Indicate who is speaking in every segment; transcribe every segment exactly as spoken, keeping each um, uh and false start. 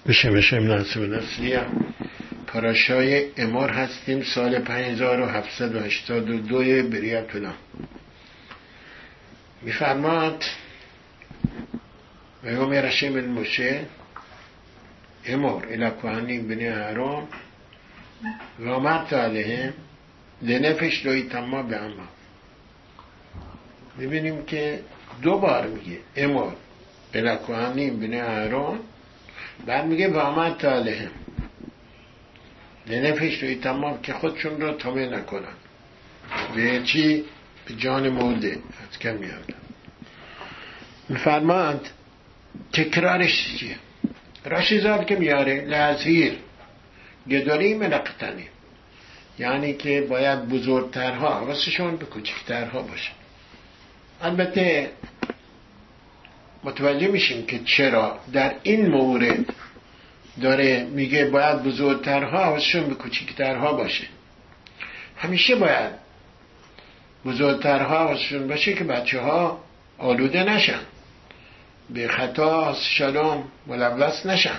Speaker 1: بشه بشه مناسب نسلیه پاراشای امار هستیم. سال پنج هزار و هفتصد و هشتاد و دو بریت الله میفرماد ویوم رشیم المشه امار الکوهنی بنی اهرام و امرت علیهم لنفش دوی تما به اما. میبینیم که دو بار میگه امار الکوهنی بنی اهرام، بعد میگه و امرت علیهم لنفش دوی تما که خودشون رو تامه نکنن. به چی؟ به جان مرده از کم میاردن. میفرماد تکرارش چیه؟ راشیزار که میاره لحظیر گداری منقتنی، یعنی که باید بزرگترها حواسشون به کوچکترها باشه. البته متوجه میشیم که چرا در این مورد داره میگه باید بزرگترها حواسشون به کوچکترها باشه. همیشه باید بزرگترها حواسشون باشه که بچه ها آلوده نشن، به خطا شلام ملوث نشن.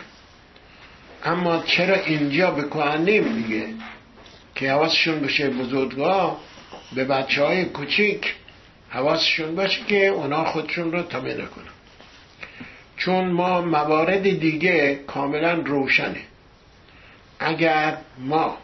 Speaker 1: اما چرا اینجا به کهنه میگه که حواسشون باشه بزرگا، به بچه های کوچیک حواسشون باشه که اونا خودشون رو تامه نکنن؟ چون ما موارد دیگه کاملا روشنه. اگر ما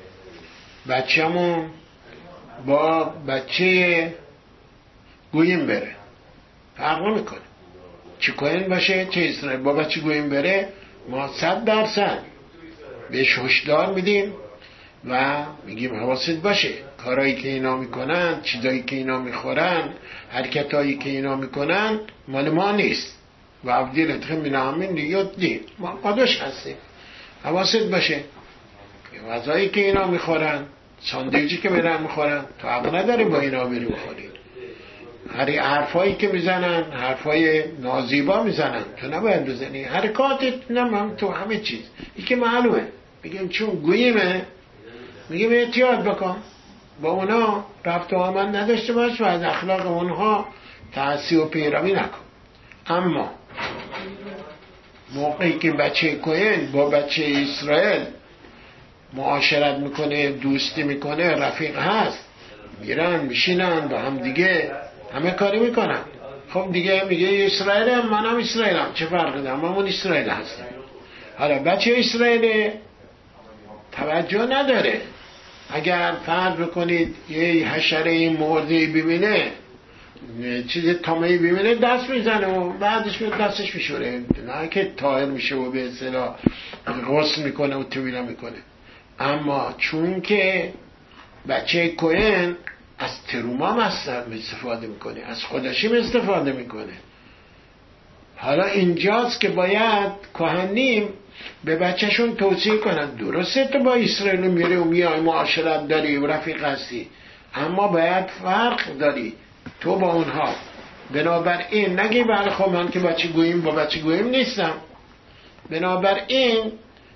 Speaker 1: بچه‌مون با بچه گویم بره فرق نمیکنه، چه کوهن باشه چه اسرائیل، با بچه گویم بره ما صد درصد بهش هشدار میدیم و میگیم حواست باشه کارهایی که اینا میکنن، چیزایی که اینا میخورن، حرکتایی که اینا میکنن مال ما نیست. و عبدیل اتخم من همین یاد دید ما قدش هستیم، حواست باشه غذایی که اینا میخورن، ساندویچی که میرن میخورن تو حق نداری با اینا بری بخوری. هر حرفایی که میزنن حرفای نازیبا میزنن، تو نباید بزنی. حرکاتت نمیم تو همه چیز ای که معلومه. میگیم چون گویمه میگیم احتیاط بکن، با اونا رفت و آمد نداشته باش و از اخلاق اونها تعصی و پیروی نکن. اما موقعی که بچه کوهن با بچه اسرائیل معاشرت میکنه، دوستی میکنه، رفیق هست، میرن میشینن با هم دیگه همه کاری میکنن، خب دیگه میگه اسرائیل هم منم اسرائیل هم چه فرقی دارم، همون اسرائیل هستیم. حالا بچه اسرائیل توجه نداره. اگر فرض بکنید یه حشره مرده ببینه، چیز تامهی ببینه دست میزنه و بعدش میاد دستش میشوره، نه که طاهر میشه و به اصطلاح غسل میکنه و طویله میکنه. اما چون که بچه کوهن از ترومام استفاده میکنه، از خودشیم استفاده میکنه. حالا اینجاست که باید کهنیم به بچهشون توصیه کنن درسته تو با اسرائیل میری و میای معاشرت داری و رفیق هستی، اما باید فرق داری تو با اونها. بنابراین نگی بله خب من که بچه گویم با بچه گویم نیستم. بنابراین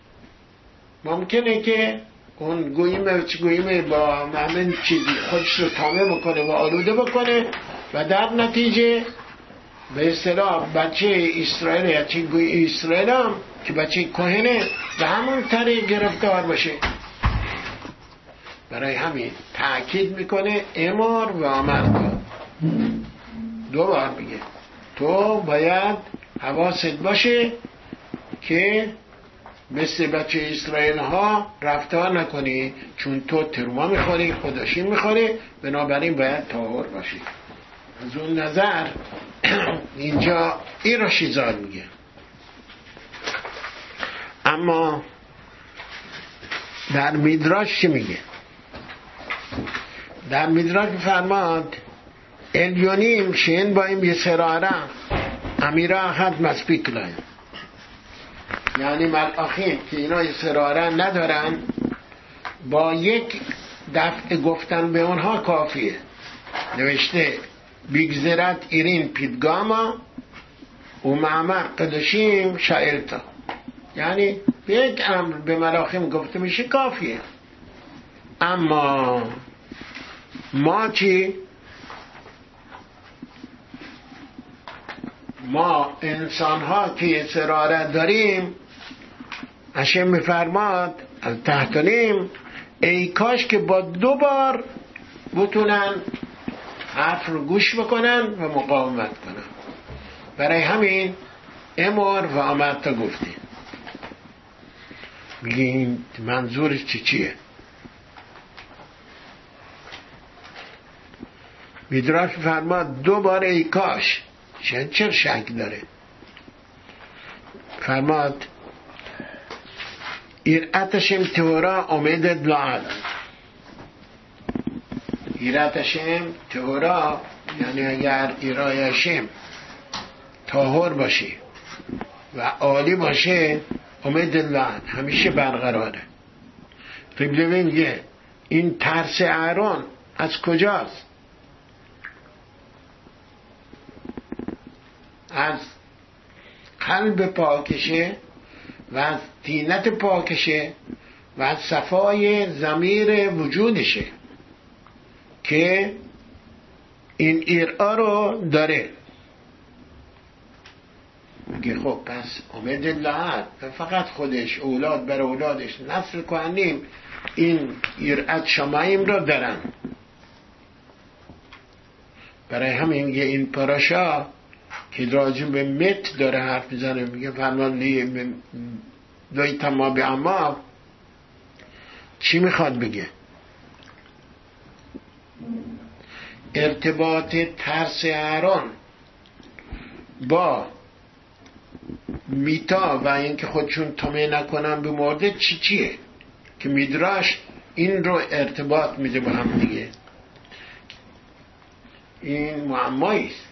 Speaker 1: ممکنه که اون گویمه بچه گویمه با همین چیزی خودش رو تامه بکنه و آلوده بکنه و در نتیجه به اصطلاح بچه اسرائیل یا چه گوی اسرائیل هم که بچه کوهنه به همون طریق گرفتار باشه. برای همین تأکید میکنه امار و امر، دو بار میگه تو باید حواست باشه که مثل بچه اسرائیل ها رفتار نکنی، چون تو تروما میخوری، خودشین میخوری، بنابراین باید طاهر باشی. از اون نظر اینجا این را شیزار میگه. اما در میدراش چی میگه؟ در میدراش فرماد الیونیم شین با این یسراره امیره احد مسبیک لایم، یعنی ملاخین که اینا یسراره ندارن، با یک دفع گفتن به اونها کافیه. نوشته بیگذرت ایرین پیدگاما و معمر قدشیم شاعرتا، یعنی به یک امر به ملاخیم گفته میشه کافیه. اما ما چی؟ ما انسان ها که یه سرارت داریم هشم میفرماد از تحتانیم ای کاش که با دو بار بتونن حرف رو گوش بکنن و مقاومت کنن. برای همین امر و آمد تا گفتیم. میگیم منظورش چی چیه؟ میدراش فرماد دو بار ای کاش. چه چه شک داره؟ فرماد ایراتشم تورا امدد لعل. ایراتشم تورا یعنی اگر ایرایشم طاهر باشه و عالی باشه امدد لعل همیشه برقراره. قبله میگه این ترس اهرون از کجاست؟ از قلب پاکشه و از طینت پاکشه و از صفای ضمیر وجودشه که این ایرا رو داره. میگه خب پس امید الله فقط خودش اولاد بر اولادش نسل کنیم این ایرات شمایم رو دارن. برای همین میگه این پاراشا که راجع به مت داره حرف میزنه میگه فرمان لای تمام به اما چی میخواد بگه؟ ارتباط ترس اهران با میتا و اینکه خودشون طمع نکنن به مرده چی چیه که میدراش این رو ارتباط میده با هم دیگه. این معماییست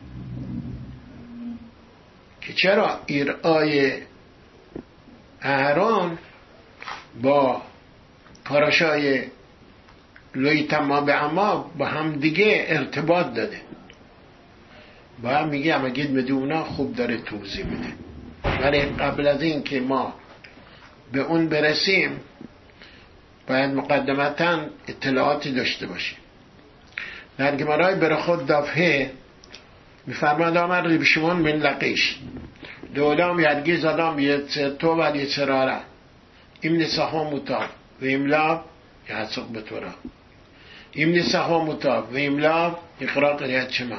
Speaker 1: که چرا ایرای اهران با پاراشای لوی تمام به اما با هم دیگه ارتباط داده. با هم میگه اما گید مده اونا خوب داره توضیح میده. ولی قبل از این که ما به اون برسیم باید مقدمتا اطلاعاتی داشته باشیم. در گمارای برای خود دفعه میفرماد آمد ریب شمون من لقیش دولام یدگی زدام یه تو و یه سراره این نسخه مطاب و املا یحسق به طورا این نسخه مطاب و املا اقرا قریت شما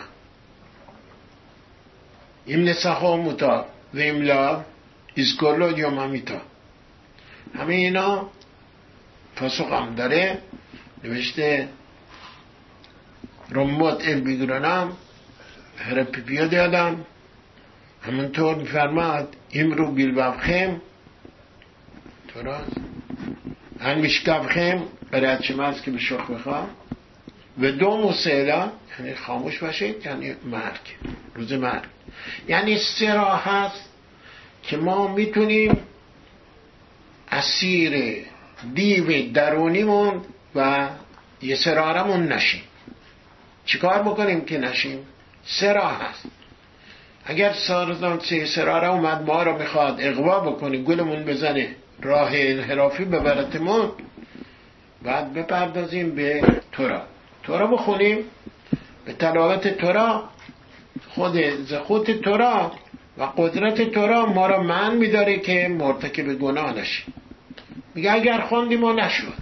Speaker 1: این نسخه مطاب و املا ازگرلو یا ممیتا. همه اینا پاسخ هم داره نوشته رموت ال بیگرانم هرپی پیاده آدم همونطور میفرماد امرو بیل بفخم توراست هن میشکفخم برای چه هست که به شخ بخواه و دو مسئله یعنی خاموش باشید یعنی مرگ روز مرگ یعنی سه راه هست که ما میتونیم اسیر دیو درونیمون و یه سرارمون نشیم. چیکار بکنیم که نشیم؟ سه راه هست. اگر سارزان سه سراره اومد ما رو میخواد اغوا بکنه گلمون بزنه راه انحرافی ببرتمون بعد بپردازیم به تورا تورا بخونیم به تلاوت تورا خود زخوت تورا و قدرت تورا ما رو من میداره که مرتکب گناه نشیم. میگه اگر خوندیم و نشد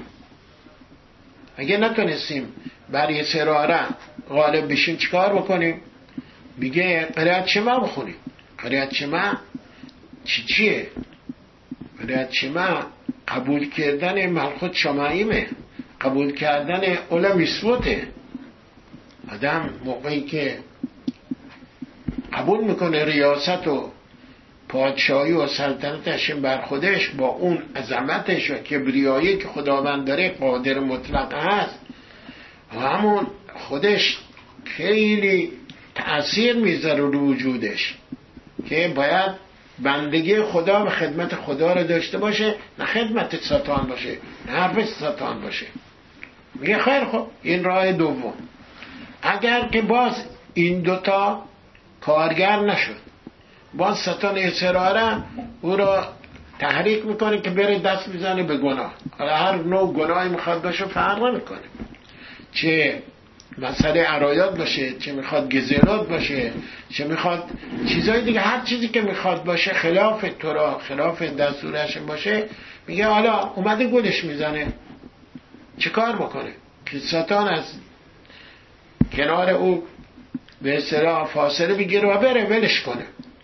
Speaker 1: اگه نتونستیم بر یه سراره غالب بشیم چیکار بکنیم؟ میگه قرائت شما بخونیم. قرائت شما چی چیه؟ قرائت شما قبول کردن ملخوت شماییمه، قبول کردن علم میسوته. آدم موقعی که قبول میکنه ریاست و پادشاهی و سلطنتش بر خودش با اون عظمتش و کبریایی که خداوند داره قادر مطلق هست و همون خودش خیلی تأثیر میذاره رو وجودش که باید بندگی خدا و خدمت خدا رو داشته باشه نه خدمت ساتان باشه نه حرف ساتان باشه. میگه خیر خب این راه دوم اگر که باز این دوتا کارگر نشد باز ساتان اصراره او را تحریک میکنه که بره دست بزنه به گناه. هر نوع گناهی میخواد باشه فرق نمیکنه چه مسئله عرایات باشه، چه میخواد گزلات باشه، چه میخواد چیزای دیگه، هر چیزی که میخواد باشه خلاف تورا، خلاف دستورش باشه، میگه حالا اومده گلش میزنه. چه کار بکنه که ساتان از کنار او به اصطلاح فاصله بگیره و بره ولش کنه.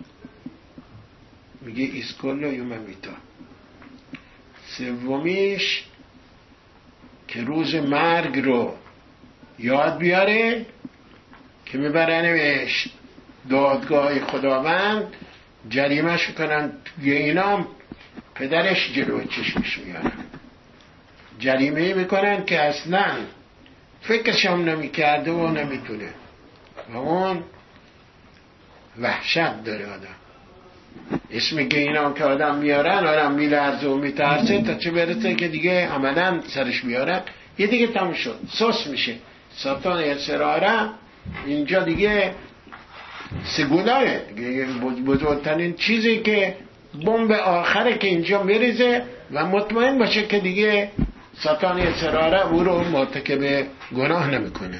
Speaker 1: میگه ایسکولو یوممیتا. سومیش که روز مرگ رو یاد بیاره که میبرنش دادگاه خداوند، جریمهش کنن، یه اینا پدرش جلو چشمش میارن، جریمه میکنن که اصلا فکرش هم نمیکرده و نمیتونه، و اون وحشت داره آدم. اسمی که اینا که آدم میارن آدم میلرزه و میترسه، تا چه برسه که دیگه عملا سرش میارن، یه دیگه تموم شد، سوس میشه. ساتان اسراره اینجا دیگه سگولاه، دیگه بزرگترین چیزی که بمب آخره که اینجا میریزه و مطمئن باشه که دیگه ساتان اسراره او رو مرتکب گناه نمیکنه.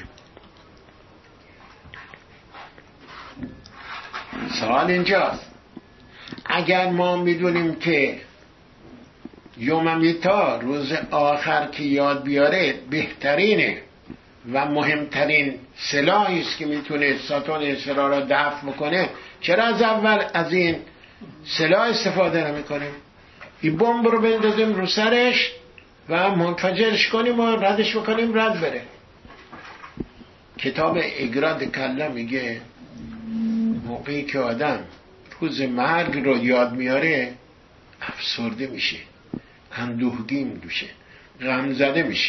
Speaker 1: سوال اینجاست، اگر ما میدونیم که یوممیتا روز آخر که یاد بیاره بهترینه و مهمترین سلاحی است که میتونه ساتان اسرار را دفع بکنه، چرا از اول از این سلاح استفاده نمیکنیم؟ این بمب رو بندازیم رو سرش و منفجرش کنیم و ردش بکنیم رد بره. کتاب اگراد کلا میگه موقعی که آدم روز مرگ رو یاد میاره افسرده میشه، اندوهگین میشه، غم زده میشه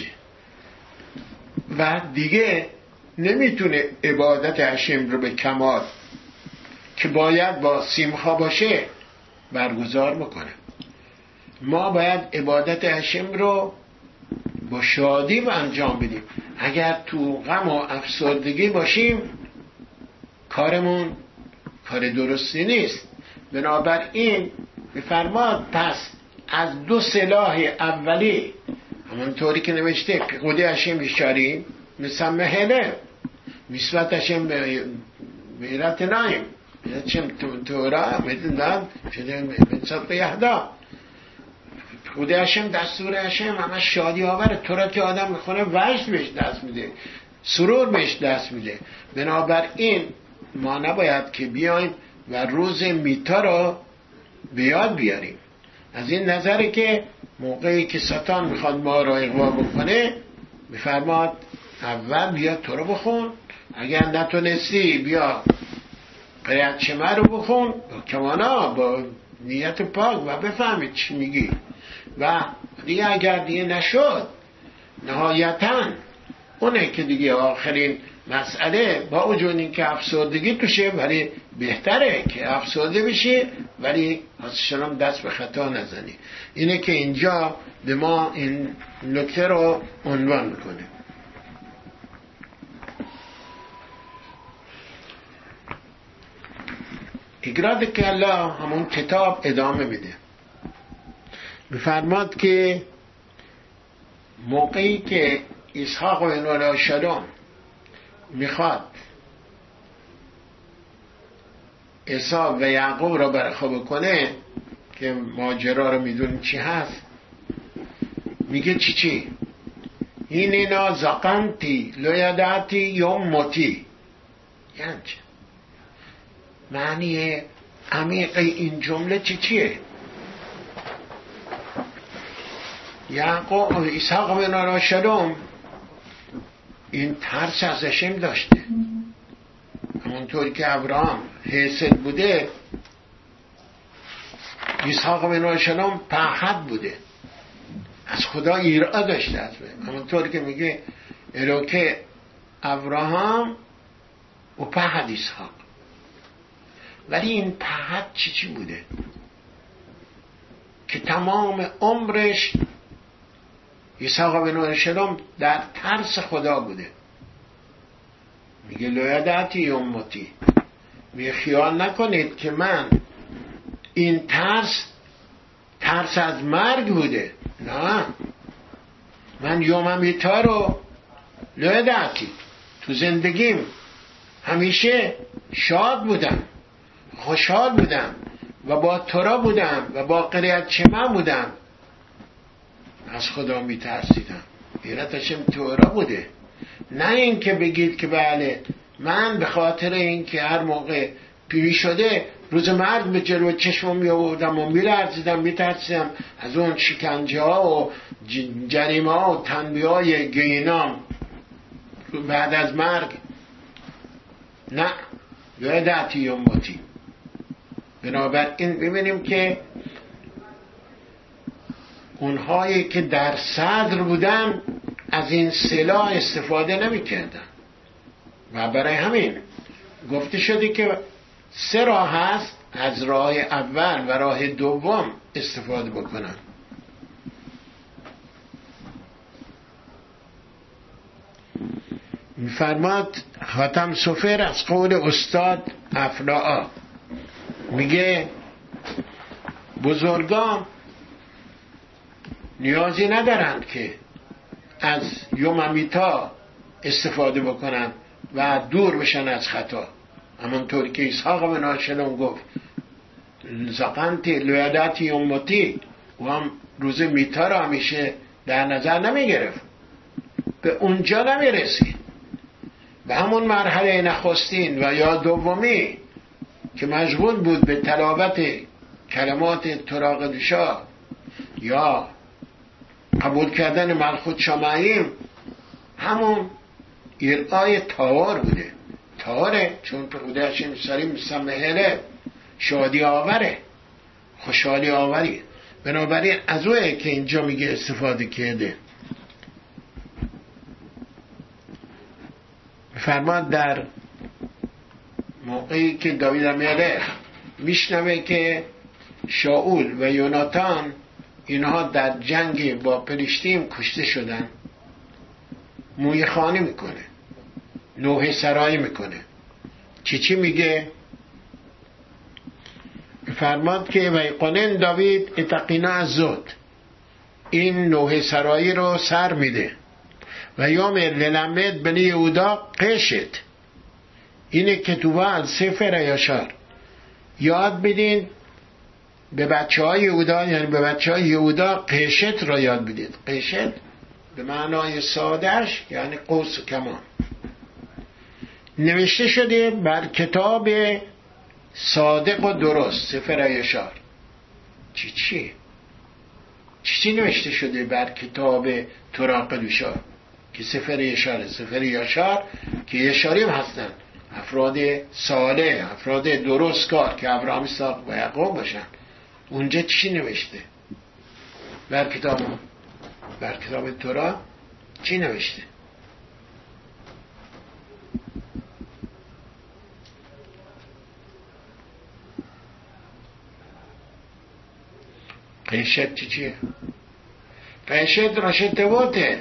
Speaker 1: و دیگه نمیتونه عبادت هشم رو به کمال که باید با سیمخا باشه برگزار بکنه. ما باید عبادت هشم رو با شادی و انجام بدیم. اگر تو غم و افسردگی باشیم کارمون کار درستی نیست. بنابراین بفرماد پس از دو سلاح اولی همونطوری که نوشته خودی هشم بیشاری مثل هله نسبت هشم بیرت نایم هشم تورا میدونم شده مثل بیهدا خودی هشم دستور هشم همه شادی آوره. تورا که آدم میخونه وجد بهش دست میده، سرور بهش دست میده. بنابراین ما نباید که بیایم و روز میتا رو به یاد بیاریم. از این نظره که موقعی که ساتان میخواد ما را اغوا بکنه بفرماد اول بیا تو رو بخون، اگر نتونستی بیا قریت شمه رو بخون با کمانا با نیت پاک و بفهمید چی میگی و دیگه اگر دیگه نشد نهایتاً اونه که دیگه آخرین مسئله با وجود این که افسردگی توشه ولی بهتره که افسرده بشی ولی حسنم دست به خطا نزنی. اینه که اینجا به ما این نکته رو عنوان میکنه. اگراد کلا همون کتاب ادامه میده، بفرماد که موقعی که اسحاق و علیه شلوم میخواد عیسی و یعقوب را برخواب کنه که ماجرا رو میدونیم چی هست، میگه چی چی این اینا زقنتی لیداتی یوم موتی، یعنی چه معنی عمیق این جمله چی چیه؟ یعقوب و اسحاق و علیه شلوم این ترس از هشم داشته، همونطور که ابراهام حسد بوده اسحاق بن علیه پهد بوده، از خدا ایرا داشته. از همونطور که میگه الوکه ابراهام و پهد اسحاق. ولی این پهد چی چی بوده که تمام عمرش اسحاق بن علیه در ترس خدا بوده. میگه لویداتی یومتی، میگه خیال نکنید که من این ترس ترس از مرگ بوده، نه، من یوم میتا رو لویداتی تو زندگیم همیشه شاد بودم، خوشحال بودم و با تورا بودم و با قریت چمن بودم. از خدا میترسیدم. غیرتشم تورا بوده. نه این که بگید که بله من به خاطر این که هر موقع پیری شده روز مرگ به جلو چشمم می آوردم و میلرزیدم، میترسیدم از اون شکنجه ها و جریمه ها و تنبیه های گینام بعد از مرگ. نه، وعدتی امتی. بنابراین ببینیم که اونهایی که در صدر بودن از این سلاح استفاده نمی کردن و برای همین گفته شده که سه راه هست، از راه اول و راه دوم استفاده بکنن. میفرماد حاتم صفر از قول استاد افلاعا، میگه بزرگان نیازی ندارند که از یوممیتا استفاده بکنن و دور بشن از خطا. همونطور که اسحاق بن آشلون گفت زقنت لویدتی امتی، و هم روز میتا را همیشه در نظر نمی گرفت، به اونجا نمی رسید. به همون مرحله نخستین و یا دومی که مشغول بود به تلاوت کلمات تراقدشا یا قبول کردن ملخوت شمعیم، همون ایرقای تاوار بوده. تاواره چون پرودهش این سری مسمهره، شادی آوره، خوشحالی آوری. بنابراین از اوه که اینجا میگه استفاده کرده. فرمان در موقعی که داوید امیره میشنوه که شاول و یوناتان اینها در جنگ با فلیسطین کشته شدن، موی خانی میکنه، نوحه سرایی میکنه. چی چی میگه؟ فرماد که ویقنن داوید اتقینا از زود، این نوحه سرایی رو سر میده. و یوم للمد بنی یهودا قشت، اینه که تو از سفر یاشار یاد بدین به بچه های یهودا، یعنی به بچه های یهودا قشت را یاد بدید. قشت به معنای سادش یعنی قوس و کمان. نوشته شده بر کتاب صادق و درست، سفر یاشار. چی چی؟ چی چی نوشته شده بر کتاب تراقدوشا که سفر یاشار؟ سفر یاشار که یاشاریم هستن افراد صالح، افراد درست کار که ابراهیم، اسحاق و یعقوب باشن. اونجا چی نوشته بر کتاب بر کتاب تورا؟ چی نوشته؟ قیشت چی چیه؟ قیشت راشد دوته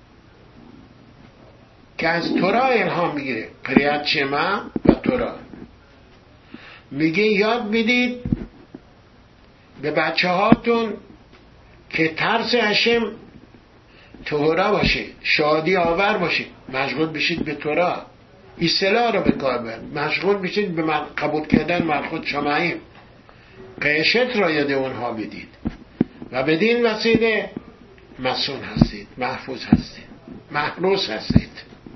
Speaker 1: که از تورا الهام میگیره. قریت شما و تورا میگه یاد بدید به بچه هاتون که ترس هشم تورا باشه، شادی آور باشه، مشغول بشید به تورا، اصطلاح رو به کار بر، مشغول بشید به قبول کردن ملخوت شمعیم. قیشت را یاد اونها بدید و بدین وسیله مسون هستید، محفوظ هستید، محروس هستید.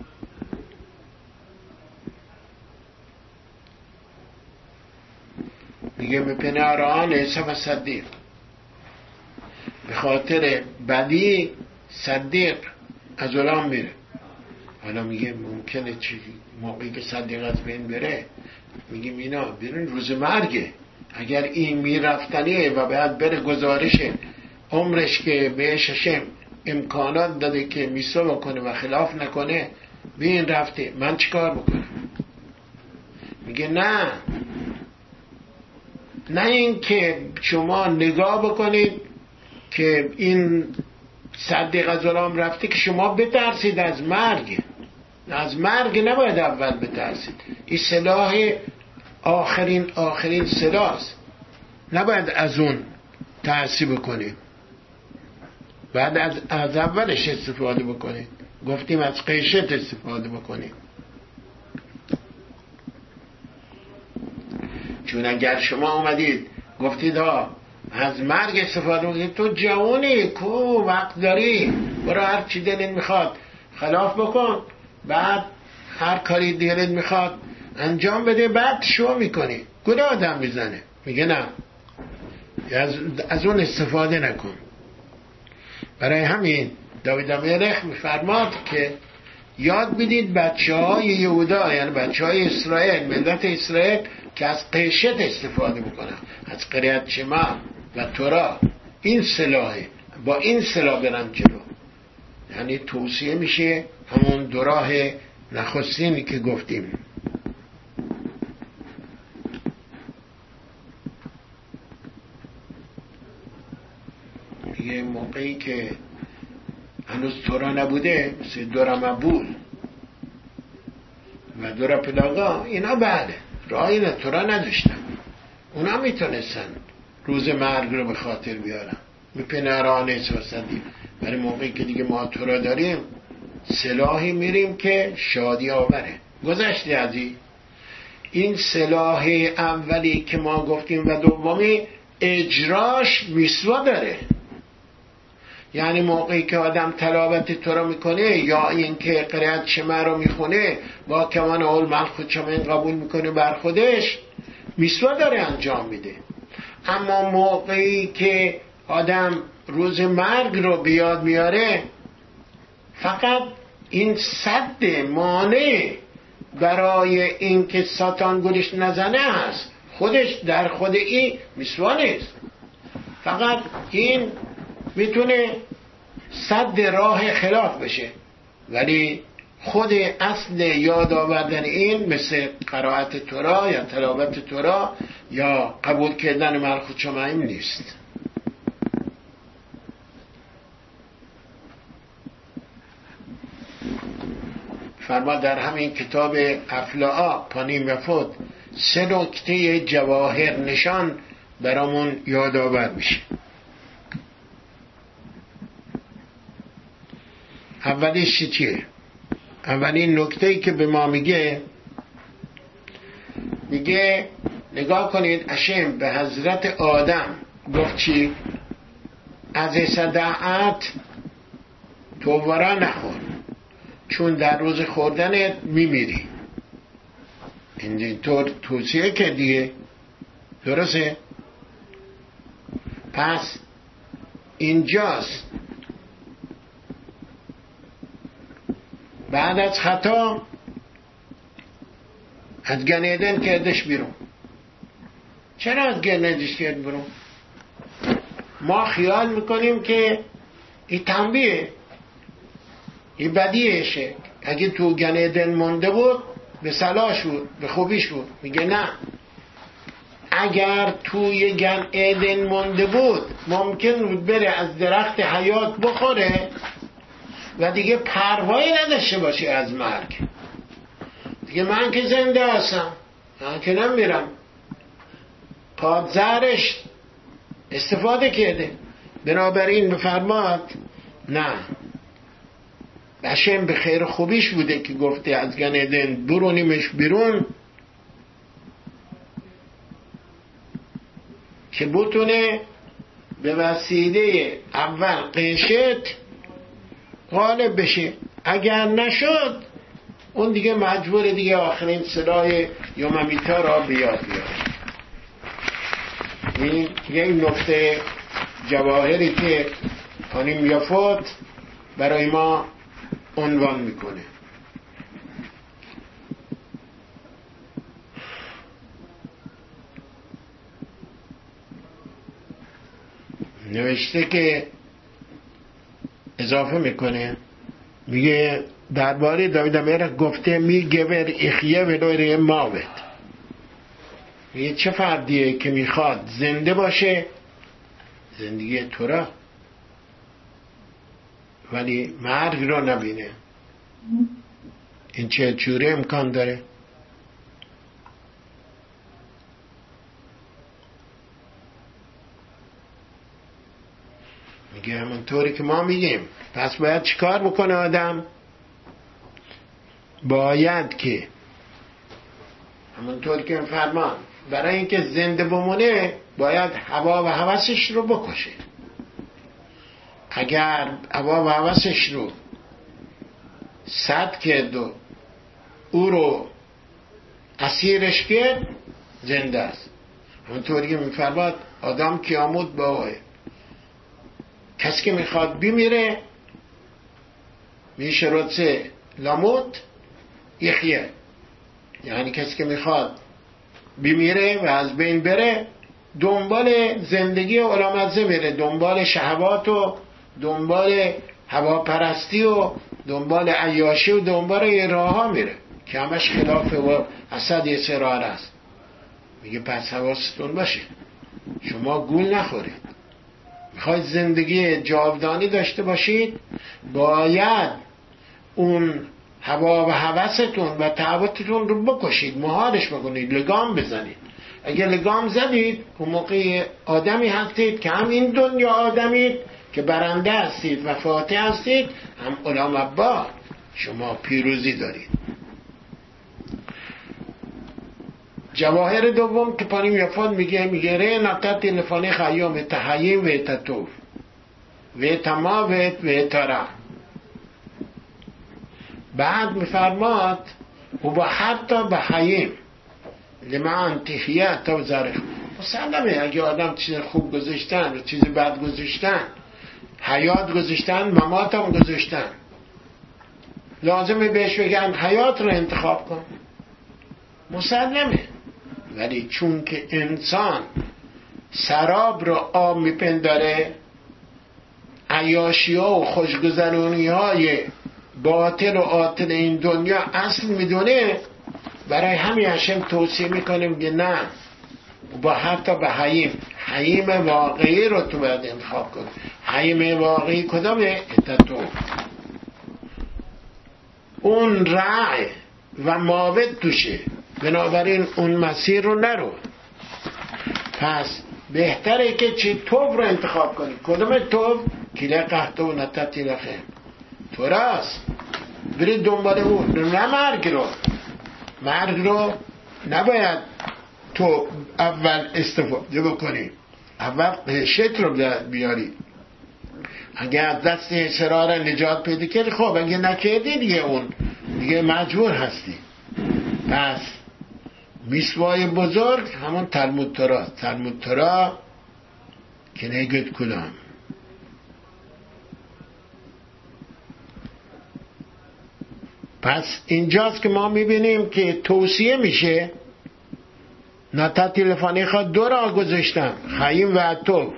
Speaker 1: میگه مپنه آران عیسی و صدیق، به خاطر بدی صدیق از علام میره. حالا میگه ممکنه چی موقعی که صدیق از بین بره، میگیم اینا برین روز مرگه، اگر این میرفتنیه و باید بره گزارش عمرش که بهش هشم امکانات داده که میسا بکنه و خلاف نکنه، بین رفته، من چیکار بکنم؟ میگه نه نه این که شما نگاه بکنید که این صدیق از علام رفته که شما بترسید از مرگ. از مرگ نباید اول بترسید، این سلاح آخرین آخرین سلاح است، نباید از اون ترسی بکنید، بعد از, از اولش استفاده بکنید. گفتیم از قیشت استفاده بکنید. چون اگر شما اومدید گفتید ها از مرگ استفاده میکنید، تو جوانی کو وقت داری، برو هر چی دلت میخواد خلاف بکن، بعد هر کاری دلت میخواد انجام بده، بعد شو میکنی گناه آدم میزنه. میگه نه، از, از اون استفاده نکن. برای همین داوید الملک میفرماد که یاد بدید بچه های یهودا، یعنی بچه های اسرائیل، ملت اسرائیل، که از قشت استفاده بکنن، از قریت شما و تورا. این سلاحه، با این سلاح برن جلو. یعنی توصیه میشه همون دو راه نخستینی که گفتیم. یه موقعی که هنوز تورا نبوده، مثل دورا مبول و دورا پلاگا، اینا بله راه اینا تورا نداشتن، اونا میتونستن روز مرگ رو به خاطر بیارن. میپنرانه اساسدی برای موقعی که دیگه ما تورا داریم، سلاحی میریم که شادی آوره. گذشته از این این سلاح اولی که ما گفتیم و دومی اجراش میسوا داره. یعنی موقعی که آدم تلاوت تورا میکنه یا این که قرائت شمع رو میخونه با کمان اول ملخ چمن قبول میکنه بر خودش، میسوا داره انجام میده. اما موقعی که آدم روز مرگ رو بیاد میاره، فقط این صد مانع برای این که ساتان گلش نزنه هست، خودش در خود این میسوا نیست. فقط این میتونه صد راه خلاف بشه، ولی خود اصل یاد آوردن این مثل قرائت تورا یا تلاوت تورا یا قبول کردن ملخوت شمعیم نیست. فرما در همین کتاب افلاعا پانیم یفوت سه نکته جواهر نشان برامون یادآور میشه. اولیش چیه؟ اولین نکته‌ای که به ما میگه، میگه نگاه کنید اشم به حضرت آدم گفت چی؟ از صداعت تو ورا نخور، چون در روز خوردنت میمیری. اینطور توصیه که دیگه درسته؟ پس اینجاست بعد از خطا از گن عدن کردش بیرون. چرا از گن عدنش کرد بیرون؟ ما خیال میکنیم که این تنبیه، این بدیهشه. اگه تو گن عدن مونده بود به صلاحش بود، به خوبیش بود. میگه نه، اگر توی گن عدن مونده بود ممکن بود بره از درخت حیات بخوره و دیگه پروایی نداشته باشه از مرگ. دیگه من که زنده هستم، من که نمیرم. پادزرش استفاده کرده، بنابراین بفرماد نه، بشم به خیر خوبیش بوده که گفته از گن عدن برونیمش بیرون که بتونه به وسیله اول قشت غالب بشه. اگر نشد اون دیگه مجبور دیگه آخرین سلاح یوممیتا را بیاد بیاد. این یک نکته جواهری که پانیم یفوت برای ما عنوان میکنه. نوشته که اضافه میکنه، میگه درباره داوید الملک گفته میگور اخیه ولوی ماوت. میگه چه فردیه که میخواد زنده باشه، زندگی تورا، ولی مرگ رو نبینه. این چه جوره امکان داره؟ میگه همونطوری که ما میگیم. پس باید چیکار بکنه آدم؟ باید که همونطوری که فرمان برای اینکه زنده بمونه باید هوا و هوسش رو بکشه. اگر هوا و هوسش رو سد کرد و او رو اسیرش کرد، زنده است. همونطوری که میفرماد آدم کیامود باوه، کسی که میخواد بمیره میشه روزه لاموت یحیه، یعنی کسی که میخواد بمیره و از بین بره دنبال زندگی علامزه میره، دنبال شهوات و دنبال هواپرستی و دنبال عیاشی و دنبال یه راه ها میره که همش خلاف و اسد یه سرار است. میگه پس حواستون باشه شما گول نخورید. میخواید زندگی جاودانی داشته باشید، باید اون هوا و هوستون و تعبتتون رو بکشید، مهارش بکنید، لگام بزنید. اگه لگام زدید اون موقع آدمی هستید که هم این دنیا آدمید که برنده هستید و فاتح هستید، هم علام با شما پیروزی دارید. جواهر دوم که پانیم یافان میگه میگه ره نقط تلفانی خیام تحییم و تطوف و تما و ترا. بعد میفرماد و با حتی به حییم لما انتحیه تا زرخ. مسلمه اگه آدم چیز خوب گذاشتن و چیز بد گذاشتن، حیات گذاشتن، ممات هم گذاشتن، لازمه بهش بگن حیات رو انتخاب کن، مسلمه. ولی چون که انسان سراب رو آب میپنداره، عیاشی ها و خوشگذرونی های باطل و آتل این دنیا اصل میدونه، برای همین هشم توصیه میکنه میگه نه، با حتی به حییم، حییم واقعی رو تو باید انتخاب کن. حییم واقعی کدامه؟ اتتو، اون رع و ماود توشه، بنابراین اون مسیر رو نرو. پس بهتره که چی؟ توب رو انتخاب کنی. کدوم توب؟ کله قهده و نتتی لخه تو راست برید دنبال اون، نه مرگ رو. مرگ رو نباید تو اول استفاده بکنی، اول شت رو بیاری. اگه از دست سرار نجات پیدا کردی خب، اگه نکردی دیگه اون دیگه مجبور هستی. پس میسوای بزرگ همون تلمود تورا، تلمود تورا که نگید کلام. پس اینجاست که ما میبینیم که توصیه میشه نتا تلفنی خواد دو را گذاشتم، خییم و تو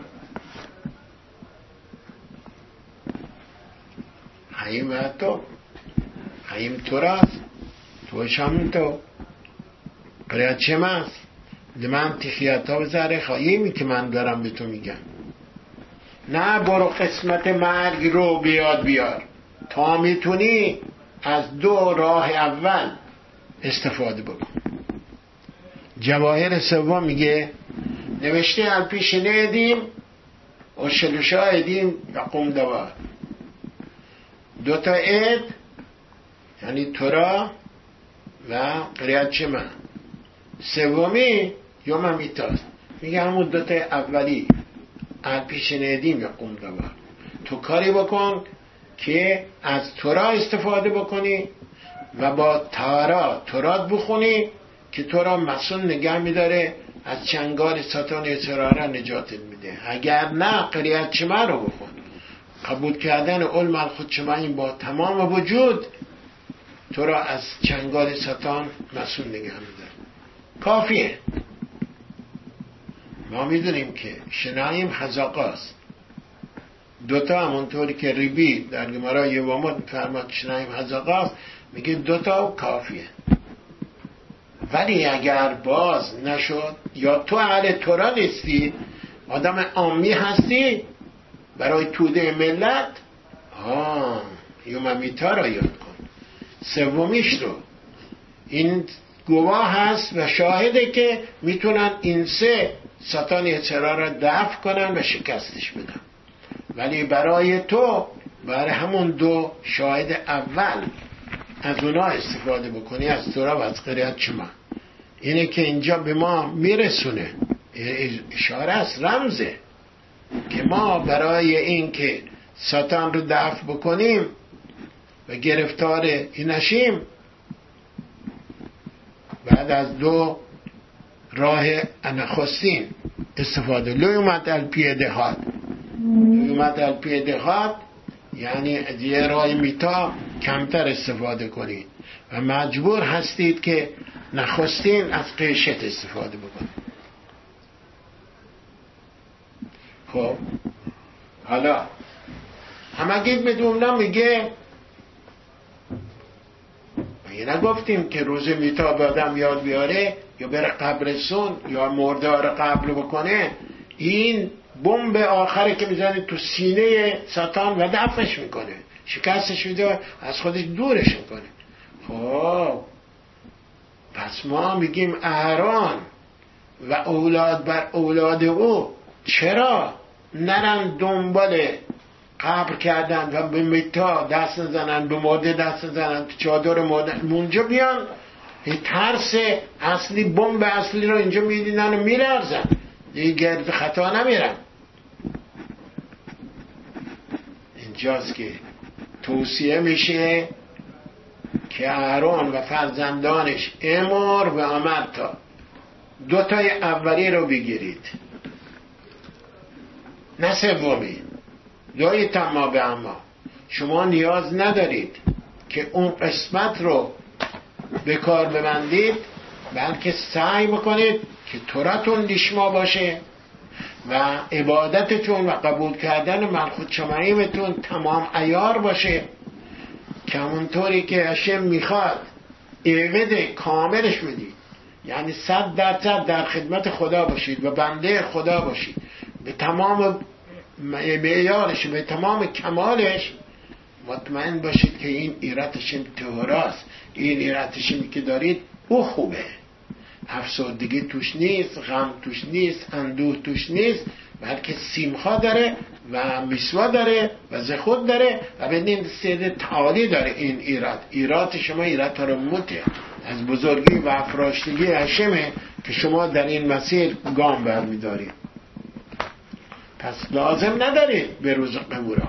Speaker 1: خییم و تو خییم تو راست، توش همون تو قریت چه مست لمن تخیاتا و زره خییمی که من دارم به تو میگم. نه برو قسمت مرگ رو بیاد بیار، تا میتونی از دو راه اول استفاده بکن. جواهر سوم میگه نوشته الپیش نیدیم و شلوشا ایدیم یقوم دوار. دوتا اید یعنی تورا و قریت چه من، سومی یوم امیتاست. میگه همون دوتا اولی الپیش نیدیم یقوم دوار. تو کاری بکن که از تورا استفاده بکنی و با تارا تورات بخونی که تورا مسئول نگه میداره، از چنگال ساتان اصرارا نجاتت میده. اگر نه قریت چما رو بخون. قبول کردن علم الخود چما این با تمام وجود تورا از چنگال ساتان مسئول نگه میداره. کافیه. ما میدونیم که شنایم حزاقاست. دوتا همونطوری که ریبی در گمارا یوامات میفرماد شنایم حزاقاست، میگه دوتا کافیه. ولی اگر باز نشد یا تو اهل تورا نیستی، آدم عامی هستی برای توده ملت، آه یوم میتا را یاد کن. سومیش رو این گواه هست و شاهده که میتونن این سه ساتان اعترار را دفع کنن و شکستش بدن. ولی برای تو برای همون دو شاهد اول از اونا استفاده بکنی، از تورا و از قریت چما. اینه که اینجا به ما میرسونه، اشاره است، رمزه که ما برای این که ساتان رو دفع بکنیم و گرفتار این نشیم، بعد از دو راه نخستین استفاده لیومت الپیدهات. لیومت الپیدهات یعنی از یه راه میتا کمتر استفاده کنید و مجبور هستید که نخستین از قشت استفاده بکنید. خب حالا همگید بدونم میگه میگه نگفتیم که روز میتا به آدم یاد بیاره یا بره قبرستون یا مردار قبر بکنه، این بمب آخره که میزنه تو سینه ساتان و دفعش میکنه، شکستش میده، از خودش دورش میکنه. خب پس ما میگیم اهران و اولاد بر اولاد او چرا نرن دنبال قبر کردن و به میتا دست نزنن، به مرده دست نزنن، به چادر مرده اونجا بیان ترس اصلی، بمب اصلی رو اینجا میدینن و میلرزن، دیگه گرد خطا نمیرن. اینجاست که توصیه میشه که اهرون و فرزندانش امر و امرتا دوتای اولی رو بگیرید، نه سومی. دوی تما به اما شما نیاز ندارید که اون قسمت رو به کار ببندید، بلکه سعی بکنید که توراتون لیشما باشه و عبادتتون و قبول کردن ملخوت شمعیمتون تمام عیار باشه، که همونطوری که هشم میخواد عوض کاملش بدید، یعنی صد درصد در خدمت خدا باشید و بنده خدا باشید به تمام معیارش، به تمام کمالش. مطمئن باشید که این ایرتشم توراست، این ایرتشمی که دارید او خوبه، افسردگی توش نیست، غم توش نیست، اندوه توش نیست، بلکه سیمخا داره و میسوا داره و زخود داره و بدین سید تعالی داره. این ایرت ایرت شما ایرت ها رو موته از بزرگی و افراشتگی هشمه که شما در این مسیر گام برمیدارید. پس لازم ندارید به روز قبورا.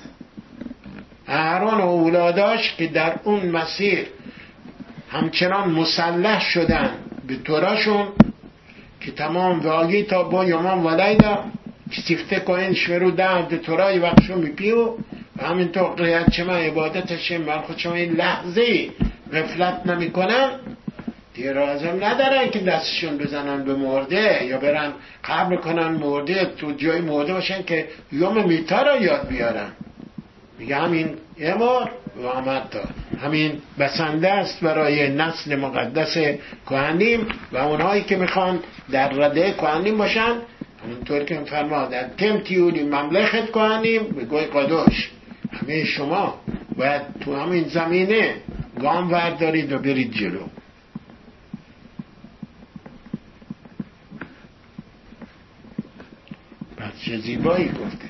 Speaker 1: اهران و اولاداش که در اون مسیر همچنان مسلح شدن به توراشون که تمام واقعی تا با یمان ولیدا که سیفته کنین شورو درد تورای وقتشو میپیو و همینطور قریت چما عبادتش من شما این لحظه غفلت نمی کنن، دیگه لازم ندارن که دستشون بزنن به مرده یا برن قبر کنن مرده تو جای مرده باشن که یوم میتا را یاد بیارن. میگه همین امر و امرتا همین بسنده است برای نسل مقدس کهنیم و اونهایی که میخوان در رده کهنیم باشن، همونطور که میفرما در تمتیولی مملکت کهنیم به گوی قدوش. همه شما باید تو همین زمینه گام وردارید و برید جلو. پس چه زیبایی گفته،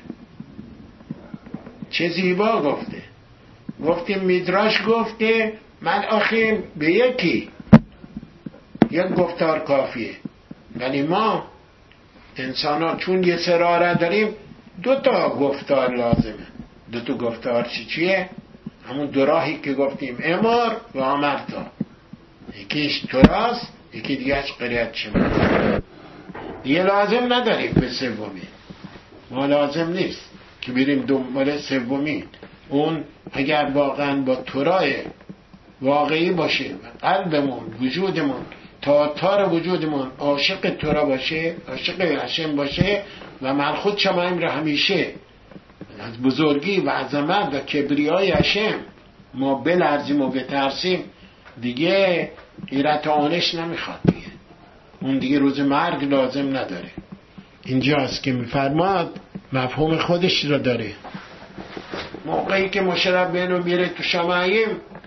Speaker 1: چه زیبا گفته. گفتیم میدراش گفته من آخیم به یکی یک گفتار کافیه، ولی ما انسان ها چون یه سراره داریم دو تا گفتار لازمه. دو تا گفتار چی چیه؟ همون دو راهی که گفتیم امر و امرتا، یکیش توراست یکی دیگهش قریت شما. دیگه لازم نداریم به سومی، ما لازم نیست که بریم دنبال سومی. اون اگر واقعا با تورای واقعی باشه و قلبمون وجودمون تا تار وجودمون عاشق تورا باشه، عاشق هشم باشه و ملخوت شمایم را همیشه از بزرگی و عظمت و کبریای هشم ما بلرزیم و بترسیم، دیگه ایرت آنش نمیخواد دیگه. اون دیگه روز مرگ لازم نداره. اینجاست که میفرماد مفهوم خودش را داره. موقعی که مشرب بینو میره تو شمعیم،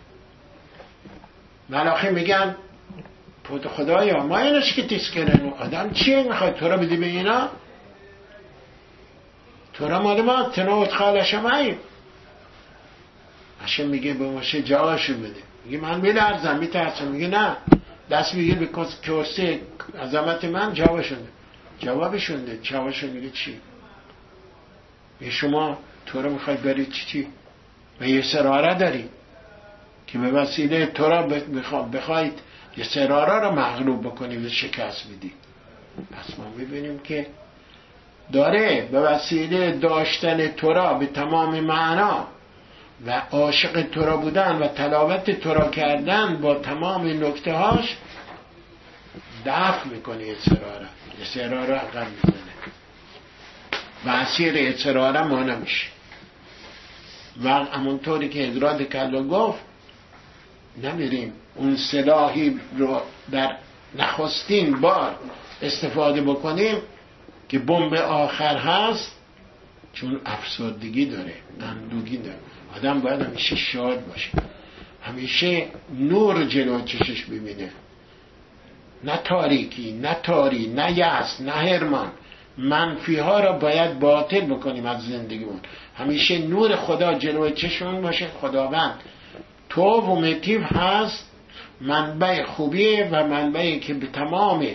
Speaker 1: ملاخی میگن پود خدایا ما اینش که تیس کنن آدم چیه میخواد تو را بدی به اینا؟ تو را مال ما تنو ادخال شمعیم. هشم میگه به مشه جواشو بده، میگه من میلرزم میترسم، میگه نه دست میگیر به کرسی عظمت من جوابشون ده جوابشون ده جوابشون میگه چی؟ شما تو رو میخواید برید چی چی؟ و یه سراره داری که به وسیله تو را بخواید یه سراره رو مغلوب بکنی و شکست بدی. پس ما میبینیم که داره به وسیله داشتن تورا به تمام معنا و عاشق تورا بودن و تلاوت تورا کردن با تمام نکته هاش دفع میکنه یه سراره یه سراره عقب میزنه و اسیر یه سراره ما نمیشه. و همونطوری که حضرت کلا گفت نمیریم اون سلاحی رو در نخستین بار استفاده بکنیم که بمب آخر هست، چون افسردگی داره، اندوگی داره. آدم باید همیشه شاد باشه، همیشه نور جلو چشش ببینه، نه تاریکی، نه تاری، نه یأس، نه حرمان. منفی ها را باید باطل بکنیم از زندگیمون. همیشه نور خدا جلو چشمون باشه. خداوند تو و متیف هست، منبع خوبیه و منبعی که به تمام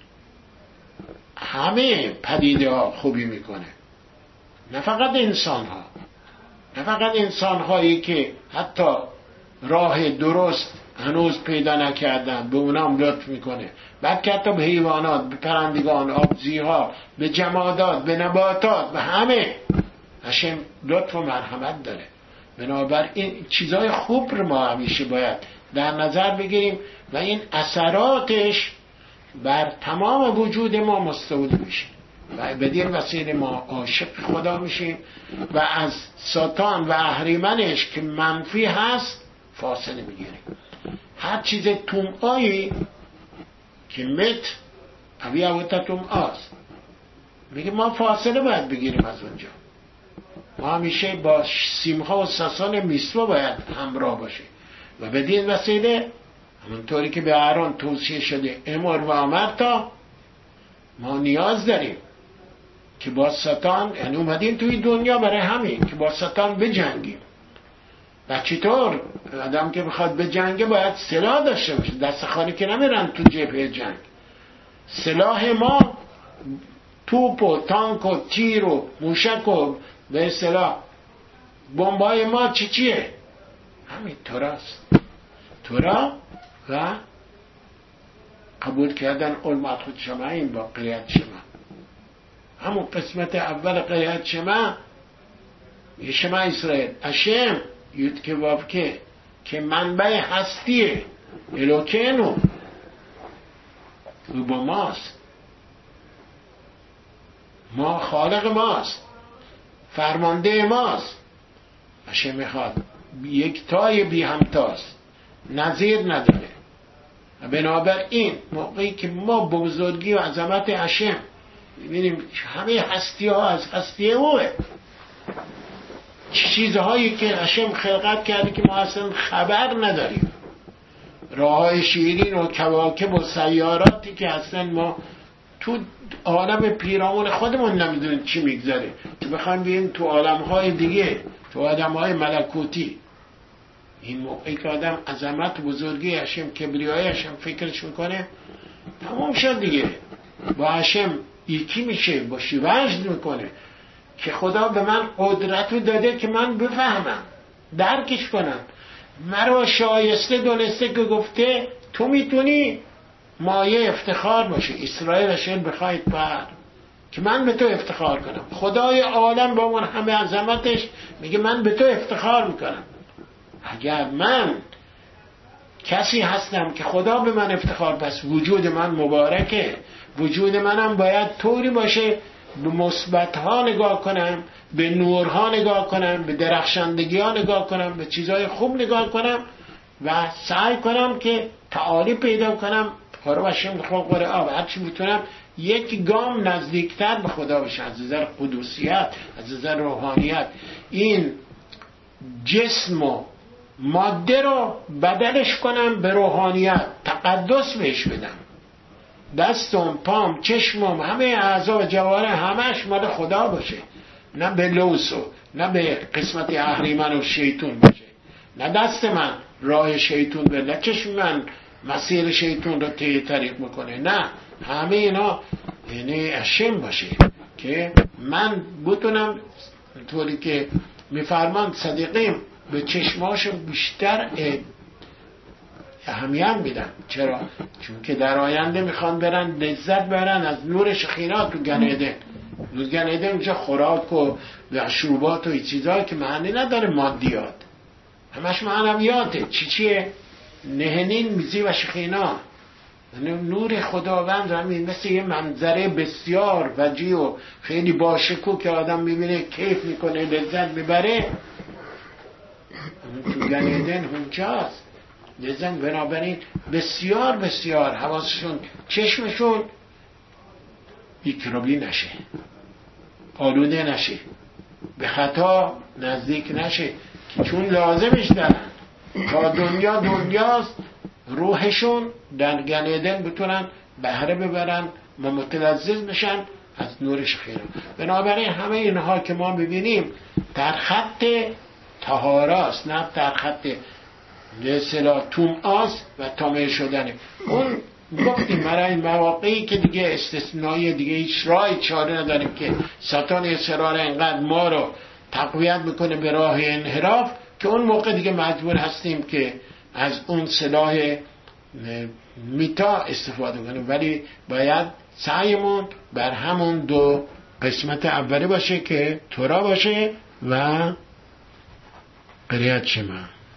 Speaker 1: همه پدیده ها خوبی میکنه، نه فقط انسان ها، نه فقط انسان هایی که حتی راه درست هنوز پیدا نکردن به اونام لطف میکنه، بلکه حتی به حیوانات، به پرندگان، آبزیها، به جمادات، به نباتات، به همه هشم لطف و مرحمت داره. بنابراین چیزای خوب رو ما همیشه باید در نظر بگیریم و این اثراتش بر تمام وجود ما مستولد میشه و بدین وسیله ما عاشق خدا میشیم و از ساتان و اهریمنش که منفی هست فاصله میگیریم. هر چیز تومعایی که مت اوی اوتا تومعاست، میگه ما فاصله باید بگیریم از اونجا. ما همیشه با سیمها و ساسان میسوا باید همراه باشیم و بدین وسیله همونطوری که به اهران توصیه شده امر و امرتا، ما نیاز داریم که با ساتان، یعنی اومدیم توی دنیا برای همین که با ساتان بجنگیم. و چطور؟ آدم که بخواد بجنگه باید سلاح داشته باشه، دست خالی که نمیرن تو جبهه جنگ. سلاح ما توپ و تانک و تیر و موشک و به اصطلاح بمبای ما چی چیه؟ همین توراست. تورا و قبول کردن علمات خود شما، این با قریت شما. همون قسمت اول قریت شما یه شما اسرائیل اشم یود که وابکه که منبع هستیه الوکینو او با ماست، ما خالق ماست، فرمانده ماست. اشم میخواد یک تای بی همتاست، نظیر نداره. بنابراین موقعی که ما بزرگی و عظمت اشم میبینیم همه هستی ها از هستی اوه، چیزهایی که اشم خلقت کرده که ما اصلا خبر نداریم، راه های شیرین و کواکب و سیاراتی که اصلا ما تو عالم پیرامون خودمون نمیدونیم چی میگذره، که بخوایم بیم تو عالم های دیگه، تو عالم های ملکوتی. این موقعی که آدم عظمت بزرگی هشم، کبریای هشم فکرش میکنه، تمام شد دیگه. با هشم یکی میشه، با وجد میکنه که خدا به من قدرت رو داده که من بفهمم، درکش کنم. مرا شایسته دونسته که گفته تو میتونی مایه افتخار باشه. اسرائیل هشم بخواید پر که من به تو افتخار کنم. خدای عالم با من همه عظمتش میگه من به تو افتخار میکنم. اگر من کسی هستم که خدا به من افتخار، پس وجود من مبارکه. وجود منم باید طوری باشه به مثبت ها نگاه کنم، به نورها نگاه کنم، به درخشندگی ها نگاه کنم، به چیزهای خوب نگاه کنم و سعی کنم که تعالی پیدا کنم. خدا باشم خود قره آب هرچی میتونم یک گام نزدیکتر به خدا بشه، از نظر قدوسیت، از نظر روحانیت. این جسم و ماده رو بدلش کنم به روحانیت، تقدس بهش بدم. دستم، پام، چشمم، همه اعضا و جوارح همش مال خدا باشه، نه به لوسو، نه به قسمت اهریمن و شیطون باشه. نه دست من راه شیطون بره، نه چشم من مسیر شیطان رو طی طریق بکنه. نه، همه اینا یعنی اشم باشه که من بتونم طوری که میفرمان صدیقیم به چشماشو بیشتر اهمیت میدن. چرا؟ چون که در آینده میخوان برن لذت برن از نور شخینا تو گن عدن. تو گن عدن اونجا خوراک و مشروبات و این چیزایی که معنی نداره، مادیات، همش معنویاته. چی چیه؟ نهنین میزی و شخینا، نور خداوند همین مثل یه منظره بسیار وجی و خیلی باشکوه که آدم میبینه کیف میکنه لذت میبره. تو گن عدن اونجاست. لذت بنابراین بسیار بسیار حواسشون چشمشون میکروبی نشه، آلوده نشه، به خطا نزدیک نشه، چون لازمش دارن تا دنیا دنیاست روحشون در گن عدن بتونن بهره ببرن و متلذذ بشن از نور شخینا. بنابراین همه اینها که ما ببینیم در خط طهاراست، نه در خط به اصطلاح توم‌آس و تامه شدنه. اون گفتیم برای مواقعی که دیگه استثنایی دیگه هیچ راهی چاره نداریم که ساتان اصرار اینقدر ما رو تقویت میکنه به راه انحراف، که اون موقع دیگه مجبور هستیم که از اون سلاح میتا استفاده کنیم. ولی باید سعیمون بر همون دو قسمت اولی باشه که تورا باشه و قریت شما.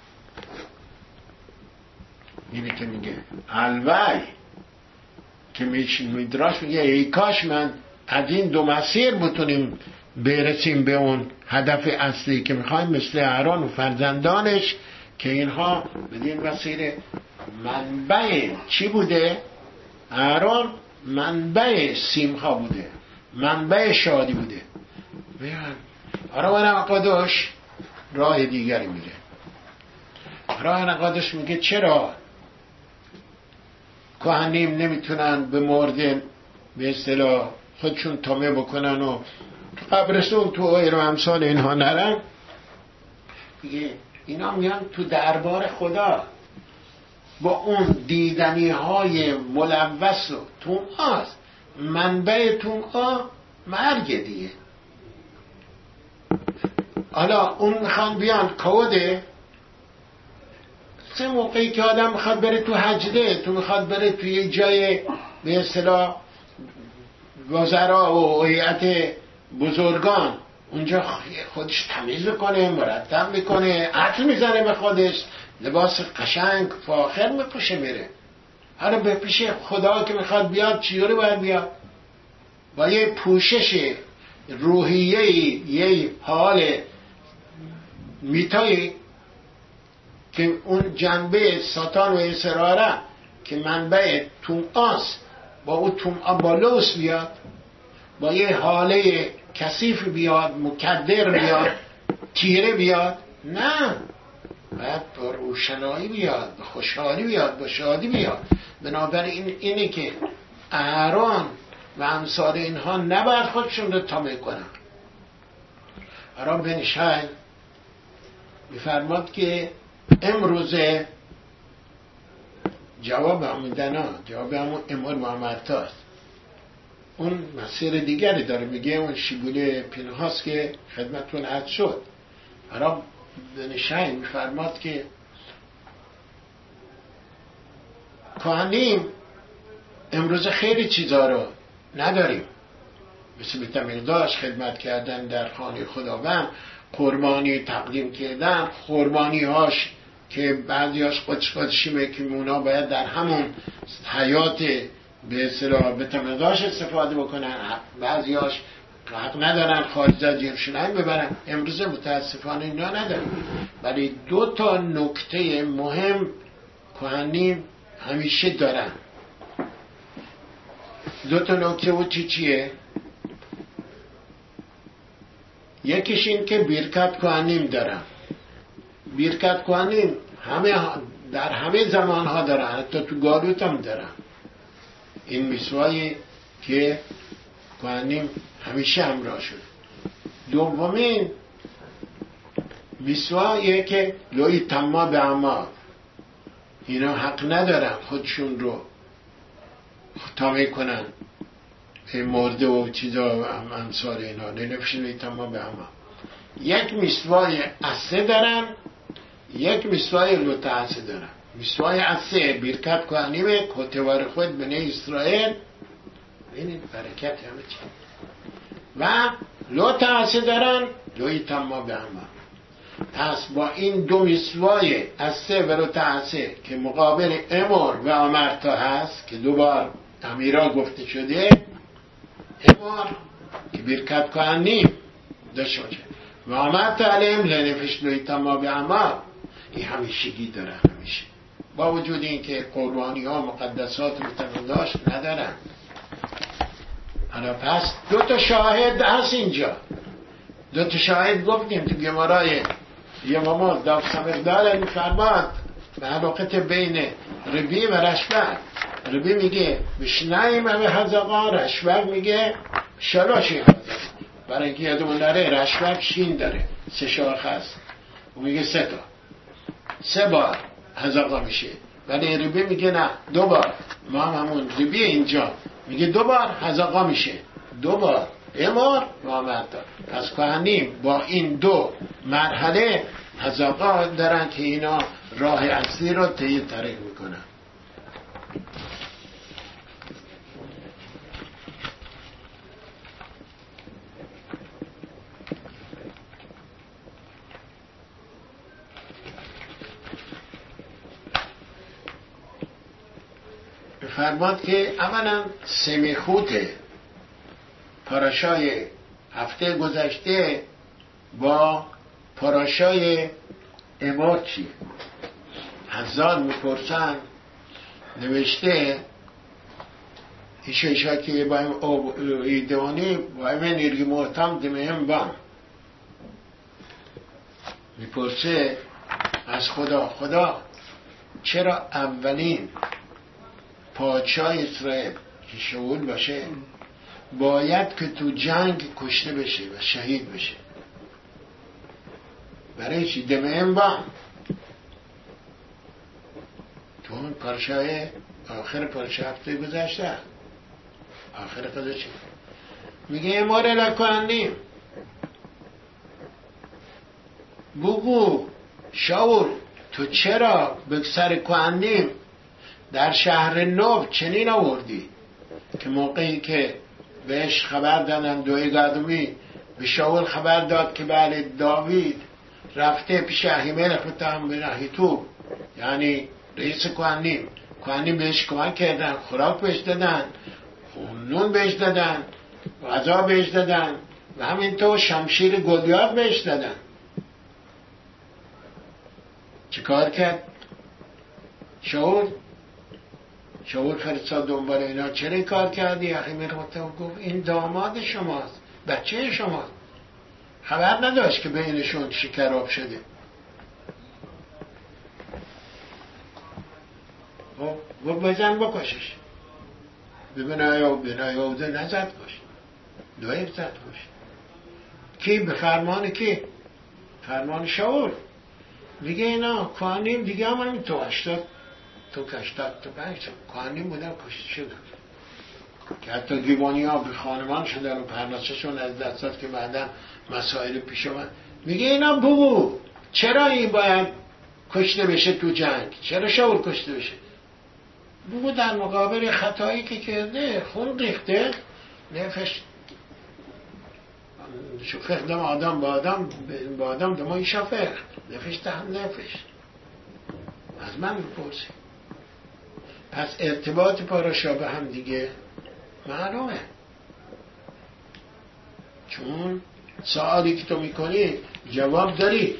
Speaker 1: اینه که میگه الوی که میدراش میگه ای کاش من از این دو مسیر بتونیم برسیم به اون هدف اصلی که میخوایم، مثل اهران و فرزندانش که اینها بدین مسیر منبع چی بوده؟ اهران منبع سیمها بوده، منبع شادی بوده. آرا نقادش راه دیگری میره. راه نقادش میگه چرا کهنیم نمیتونن به مردن به اصطلاح خودشون تامه بکنن و قبرستون تو ایر و امثال اینها نرن؟ میگه اینا میان تو دربار خدا با اون دیدنی های ملوث و توم‌آست. منبع توم‌آ مرگ دیگه. حالا اون میخوان بیان کوده سه موقعی که آدم میخواد بره تو حجده، تو میخواد بره توی یه جای به اصطلاح وزرا و هیئت بزرگان، اونجا خودش تمیز کنه، مرتب میکنه، عطر میزنه به خودش، لباس قشنگ فاخر میپوشه میره. حالا به پیش خدا که میخواد بیاد چیوری باید بیاد؟ با یه پوشش روحیه، یه حال میتایی که اون جنبه ساتان و اصراره که منبع توم‌آست با اون توم‌آ بالوس بیاد، با یه حاله کثیف بیاد، مکدر بیاد، تیره بیاد. نه، باید با روشنایی بیاد، با خوشحالی بیاد، با شادی بیاد. بنابراین اینه که اهران و امثال اینها نباید خودشون رو تامه کنن. اهران بن شای میفرماد که امروزه جواب همون ها جواب همون امور محمد هاست. اون مسیر دیگری داره، میگه اون شیبوله پینهاست که خدمتون عرض شد. حرام بن شای میفرماد که کهنیم امروز خیلی چیزا رو نداریم، مثل بیتمیرداش خدمت کردن در خانه خداوند، قربانی تقدیم کردن، قربانی هاش که بعضی هاش قدش قدشیمه که اونا باید در همون حیات به اصطلاح بیتمیرداش استفاده بکنن، بعضی هاش حق ندارن خارج از یروشلایم ببرن. امروز متاسفانه اینا ندارن. ولی دو تا نکته مهم کهنیم همیشه دارن. دو تا نکته و چی چیه؟ یکیش این که بیرکت کهنیم دارن. بیرکت کهنیم همه در همه زمان ها دارن، حتی تو گالوت هم دارن. این میسوایی که کهنیم همیشه همراه شد. دومین میسواییه که لوی تما به اما، اینا حق ندارن خودشون رو تامه کنن این مرده و چیزا هم امثال اینا لنفش تمام به همه. یک میسوای عصه دارن، یک میسوای لوتعصه دارن. میسوای عصه برکت کهنیمه کتوار خود بنی اسرائیل، ببینید برکت همه چی، و لوتعصه دارن لوی تمام به همه. پس با این دو میسوای عصه و لوتعصه که مقابل امر و امرتا هست که دوبار امیرا گفته شده، امر که برکت کهنیم داشته باشه و امرتا علیم لنفش لوی تمام به همه، این همیشگی داره همیشه، با وجود این که قربانی ها مقدسات متقداش ندارن. حالا پس دو تا شاهد هست اینجا، دو تا شاهد گفتیم تو گمارای یه ماما داف سمقدال میفرماد به علاقت بین ربی و رشبر. ربی میگه بشنایم همه هزاقا، رشبر میگه شلاشی هزاقا، برای اینکه یادمون داره رشبر شین داره سه شاخ هست و میگه سه تا سه بار هزاقا میشه، ولی ربی میگه نه دو بار. ما هم همون ربی اینجا میگه دو بار هزاقا میشه، دو بار امار و امرتا. پس کهنیم با این دو مرحله هزاقا دارن که اینا راه اصلی رو طی طریق میکنن. فرماد که اولا سمیخوت پاراشای هفته گذشته با پاراشای امار چیه؟ حضار میپرسن نوشته ایشا ایشا که با این ایدوانی با این نرگی محتم دمهم بام میپرسه از خدا، خدا چرا اولین پادشاه اسرائیل که شاول باشه باید که تو جنگ کشته بشه و شهید بشه؟ برای چی؟ دمهم بام تو اون پارشای آخر پارشای هفته گذشته آخر قضا چی؟ میگه اماره لکنیم بگو شاول تو چرا به سر کهنیم در شهر نو چنین آوردی که موقعی که بهش خبر دادن دوی قدومی به شاول خبر داد که بله داوید رفته پیش اهیملک متهم بن اهیتوب، یعنی رئیس کهنیم، کهنیم بهش کمک کردن، خوراک بهش دادن، نون بهش دادن، غذا بهش دادن و همینطور شمشیر گلیات بهش دادن. چه کار کرد شاول؟ شاول فرستاد دنبال اینا، چرا این کار کردی؟ اهیملک متهم گفت این داماد شماست، بچه شماست، خبر نداشت که بینشون شکراب شده. و بزن بکشش، ببین آیا ببین آیا اوزه نزد کش، دویب زد کش. کی؟ به فرمان کی؟ فرمان شاول. دیگه اینا کهنیم دیگه هم همین تو هشتاد تو کشتاد تو پنج کهنیم بودن کشته شدن که حتی دیوانی ها به خانمان شدن و پرناسشون از دستات که بعدا مسائل پیش اومد. میگه اینا بگو چرا این باید کشته بشه تو جنگ؟ چرا شاول کشته بشه؟ بگو در مقابل خطایی که کرده، خون ریخته، نفش شفخ دم آدم با آدم با آدم دمای شفخ نفش تهم نفش. از من بپرسی. پس ارتباط پاراشا به هم دیگه معلومه، چون سوالی که تو میکنی جواب داری.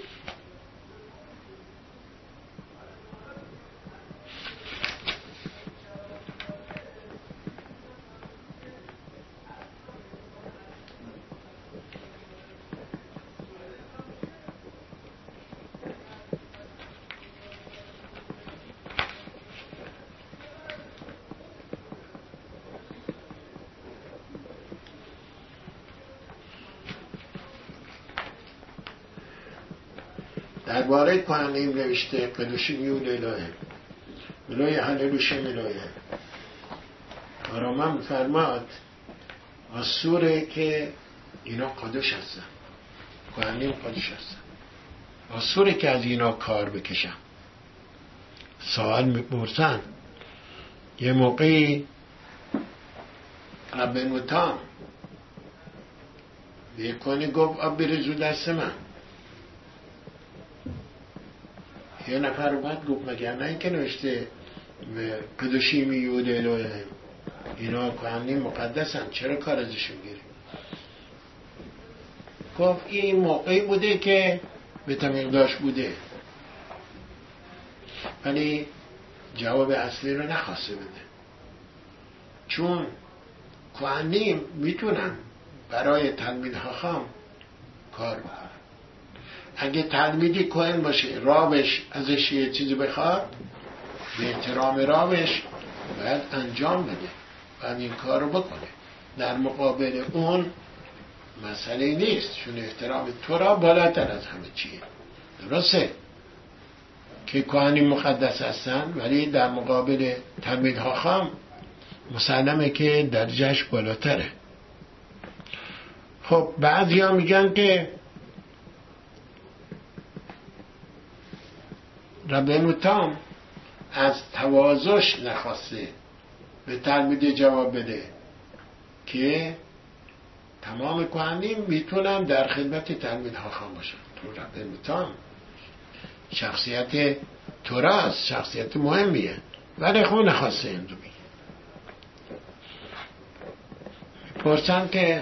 Speaker 1: درباره کهنیم نوشته قدوشیم یود الهه ملوی هللوشه ملویه آرامم فرماد آسوره که اینا قدش هستن کهنیم قدش هستن آسوره که از اینا کار بکشن. سوال میپرسن یه موقعی ربنوتان بیکنی گفت آب بریزو دست من. یه نفر اومد گفت مگر نه اینکه نوشته قدوشی میود الوهیم اینا کهنیم مقدسن چرا کار ازشون گیری؟ گفت این موقعی بوده که به تمیقداش بوده ولی جواب اصلی رو نخواسته بده. چون کهنیم میتونن برای تلمید حاخام کار بکنن. اگه تلمیدی کهن باشه رابش ازش یه چیزی بخواد به احترام رابش باید انجام بده باید این کار رو بکنه. در مقابل اون مسئله نیست چون احترام تو را بالاتر از همه چیه. درسته که کهنی مقدس هستن ولی در مقابل تلمید حاخام مسلمه که درجهش بالاتره. خب بعضی ها میگن که ربنو تام از تواضعش نخواسته به تلمید جواب بده که تمام کهنیم میتونن در خدمت تلمید حاخام باشن. تو ربنو تام شخصیت توراست شخصیت مهمیه ولی خب نخواسته این رو بگه. پرسن که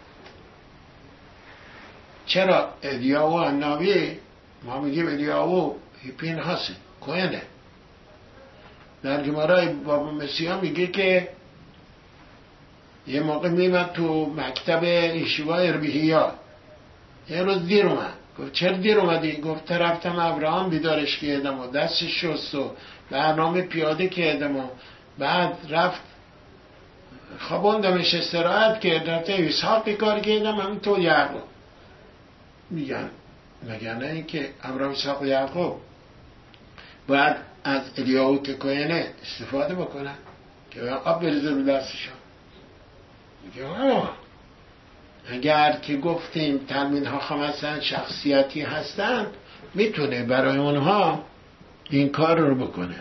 Speaker 1: چرا الیاهو النبی ما میگیم الیاهو پینهاسه کوهنه. در گمارای بابا مسیح میگه که یه موقع میمد تو مکتب ایشیوا اربیهیا یه روز دیر اومد. گفت چرا دیر اومدی؟ گفت رفتم ابراهام بیدارش کردم و دستش شست و برنامه پیاده کردم و بعد رفت خوابوندمش استراحت کرد رفته اسحاق کار کردم همینطور یعقوب. میگن مگر نه این که ابراهام اسحاق و یعقوب باید از الیاهو که کوهنه استفاده بکنن که آب بریزه رو دستشون. میگه آه اگر که گفتیم تلمید حاخام هستن شخصیتی هستن میتونه برای اونها این کار رو بکنه.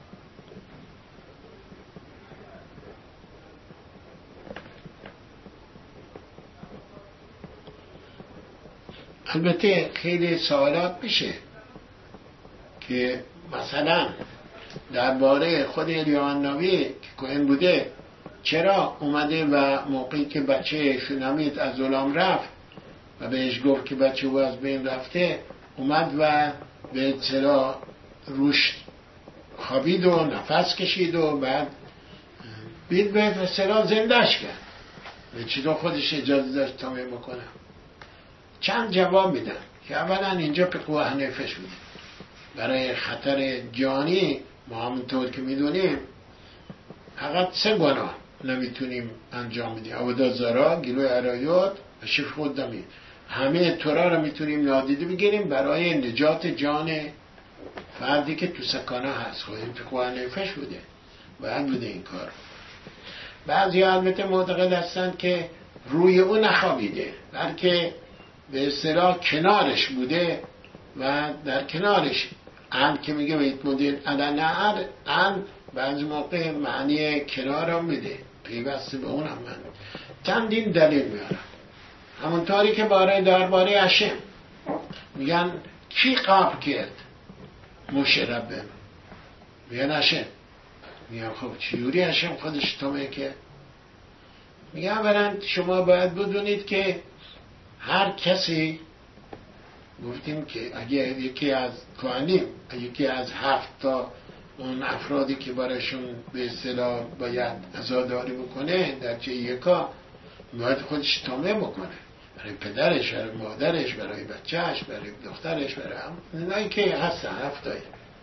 Speaker 1: البته خیلی سوالات میشه که مثلا درباره خود الیاهو النبی که کهن بوده چرا اومده و موقعی که بچه شونامیت از غلام رفت و بهش گفت که بچه او از بین رفته اومد و به اطلاع روش خوابید و نفس کشید و بعد بید به اطلاع زندهش کرد به چطور خودش اجازه داشت تامه بکنه. چند جواب میدن که اولا اینجا پقوه نفش بوده برای خطر جانی ما همونطور که میدونیم فقط سه گناه نمیتونیم انجام بدیم عبادت زارا گلوی عرایات و شفق الدم همه تورا رو میتونیم نادیده بگیریم برای نجات جان فردی که تو سکانه هست. خب این فقوه نفش بوده باید بوده این کار. بعضی البته معتقد هستن که روی اون نخوابیده بلکه به اصطلاح کنارش بوده و در کنارش ان که میگه بیت مدیر ادنهر ان بعضی موقع معنی کنار هم میده پیوسته به اون هم من چندین دلیل میارم. همونطوری که باره درباره هشم میگن کی قبل کرد موشه ربه میگن هشم. میگن خب چیوری هشم خودش تومه که میگن برند شما باید بدونید که هر کسی گفتیم که اگه یکی از کهنیم یکی از هفت تا اون افرادی که برایشون به اصطلاح باید عزاداری بکنه در چه یکا باید خودش تامه بکنه برای پدرش برای مادرش برای بچهش برای دخترش برای هم اینایی که هستن هفتایی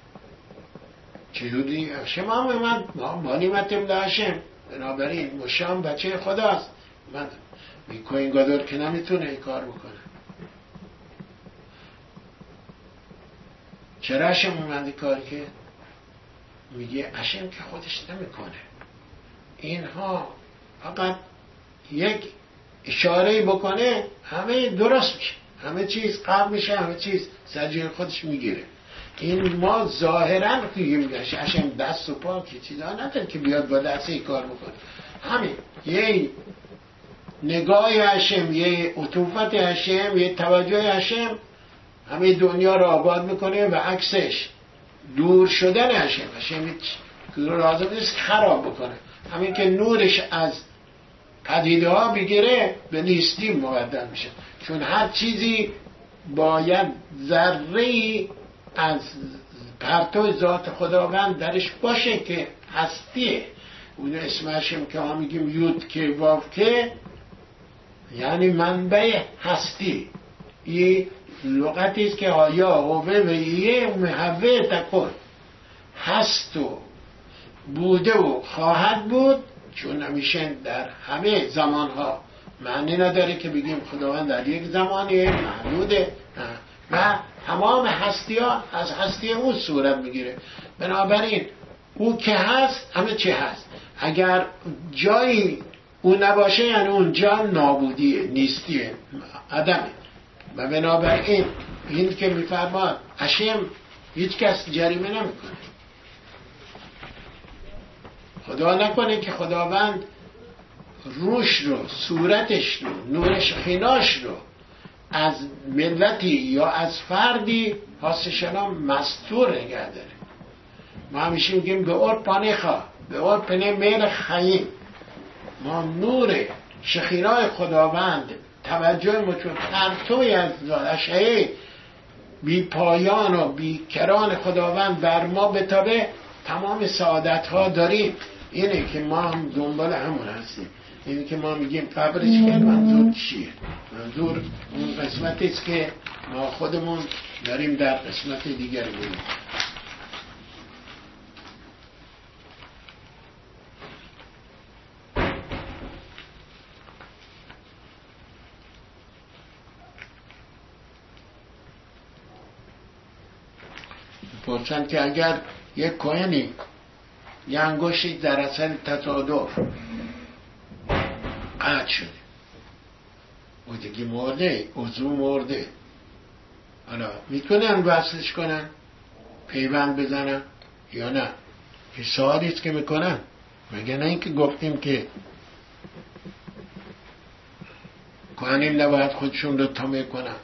Speaker 1: چجوری شما هم من ما مانیمتیم داشتیم بنابراین مشام بچه خداست من میکنین گادر که نمیتونه این کار بکنه. چرا شما اومدی کار که میگه هشم که خودش نمیکنه، اینها فقط یک اشاره بکنه همه درست میشه، همه چیز قبل میشه، همه چیز سر خودش میگیره. این ما ظاهرا میگیم هشم دست و پا که چیزا نداره که بیاد با دست این کار بکنه. همین یه نگاه هشم، یه عطوفت هشم، یه توجه هشم همه دنیا رو آباد میکنه و عکسش دور شدن هشم. هشم هیچ لازم نیست خراب بکنه، همین که نورش از پدیده ها بگیره به نیستی مبدل میشه، چون هر چیزی باید ذره‌ای از پرتو ذات خداوند درش باشه که هستیه. اون اسمشم که ما میگیم یود که واف که یعنی منبع هستی. این لغتی است که آیا هوه و یه محوه تکن، هست و بوده و خواهد بود، چون همیشه در همه زمانها معنی نداره که بگیم خداوند در یک زمانی محدوده، و تمام هستی ها از هستی اون صورت میگیره. بنابراین او که هست همه چی هست، اگر جایی او نباشه یعنی اون جا نابودیه، نیستیه، عدمه. و بنابراین این که میفرماد هشم هیچ کس جریمه نمیکنه. خدا نکنه که خداوند روش رو، صورتش رو، نور شخیناش رو از ملتی یا از فردی حاسشنام مستور نگه داره. ما همیشه میگیم به اور پانه خواه، به اور پنه میل خییم. ما نور شخینای خداوند توجه ما چون پرتوی از اشعه بی پایان و بی کران خداوند بر ما بتابه، تمام سعادت ها داریم. اینه که ما هم دنبال همون هستیم. اینه که ما میگیم قبرش کرد، منظور چیه؟ منظور اون قسمتی است که ما خودمون داریم در قسمت دیگر میگیم. پرسند که اگر یک کوهنی یه انگشتی در اثر تصادف قطع شده، او دیگه مرده، عضو مرده، حالا میتونن وصلش کنن، پیوند بزنن یا نه؟ یه سوالی است که میکنن. مگه نه اینکه گفتیم که کوهنین نباید خودشون رو تامه کنن.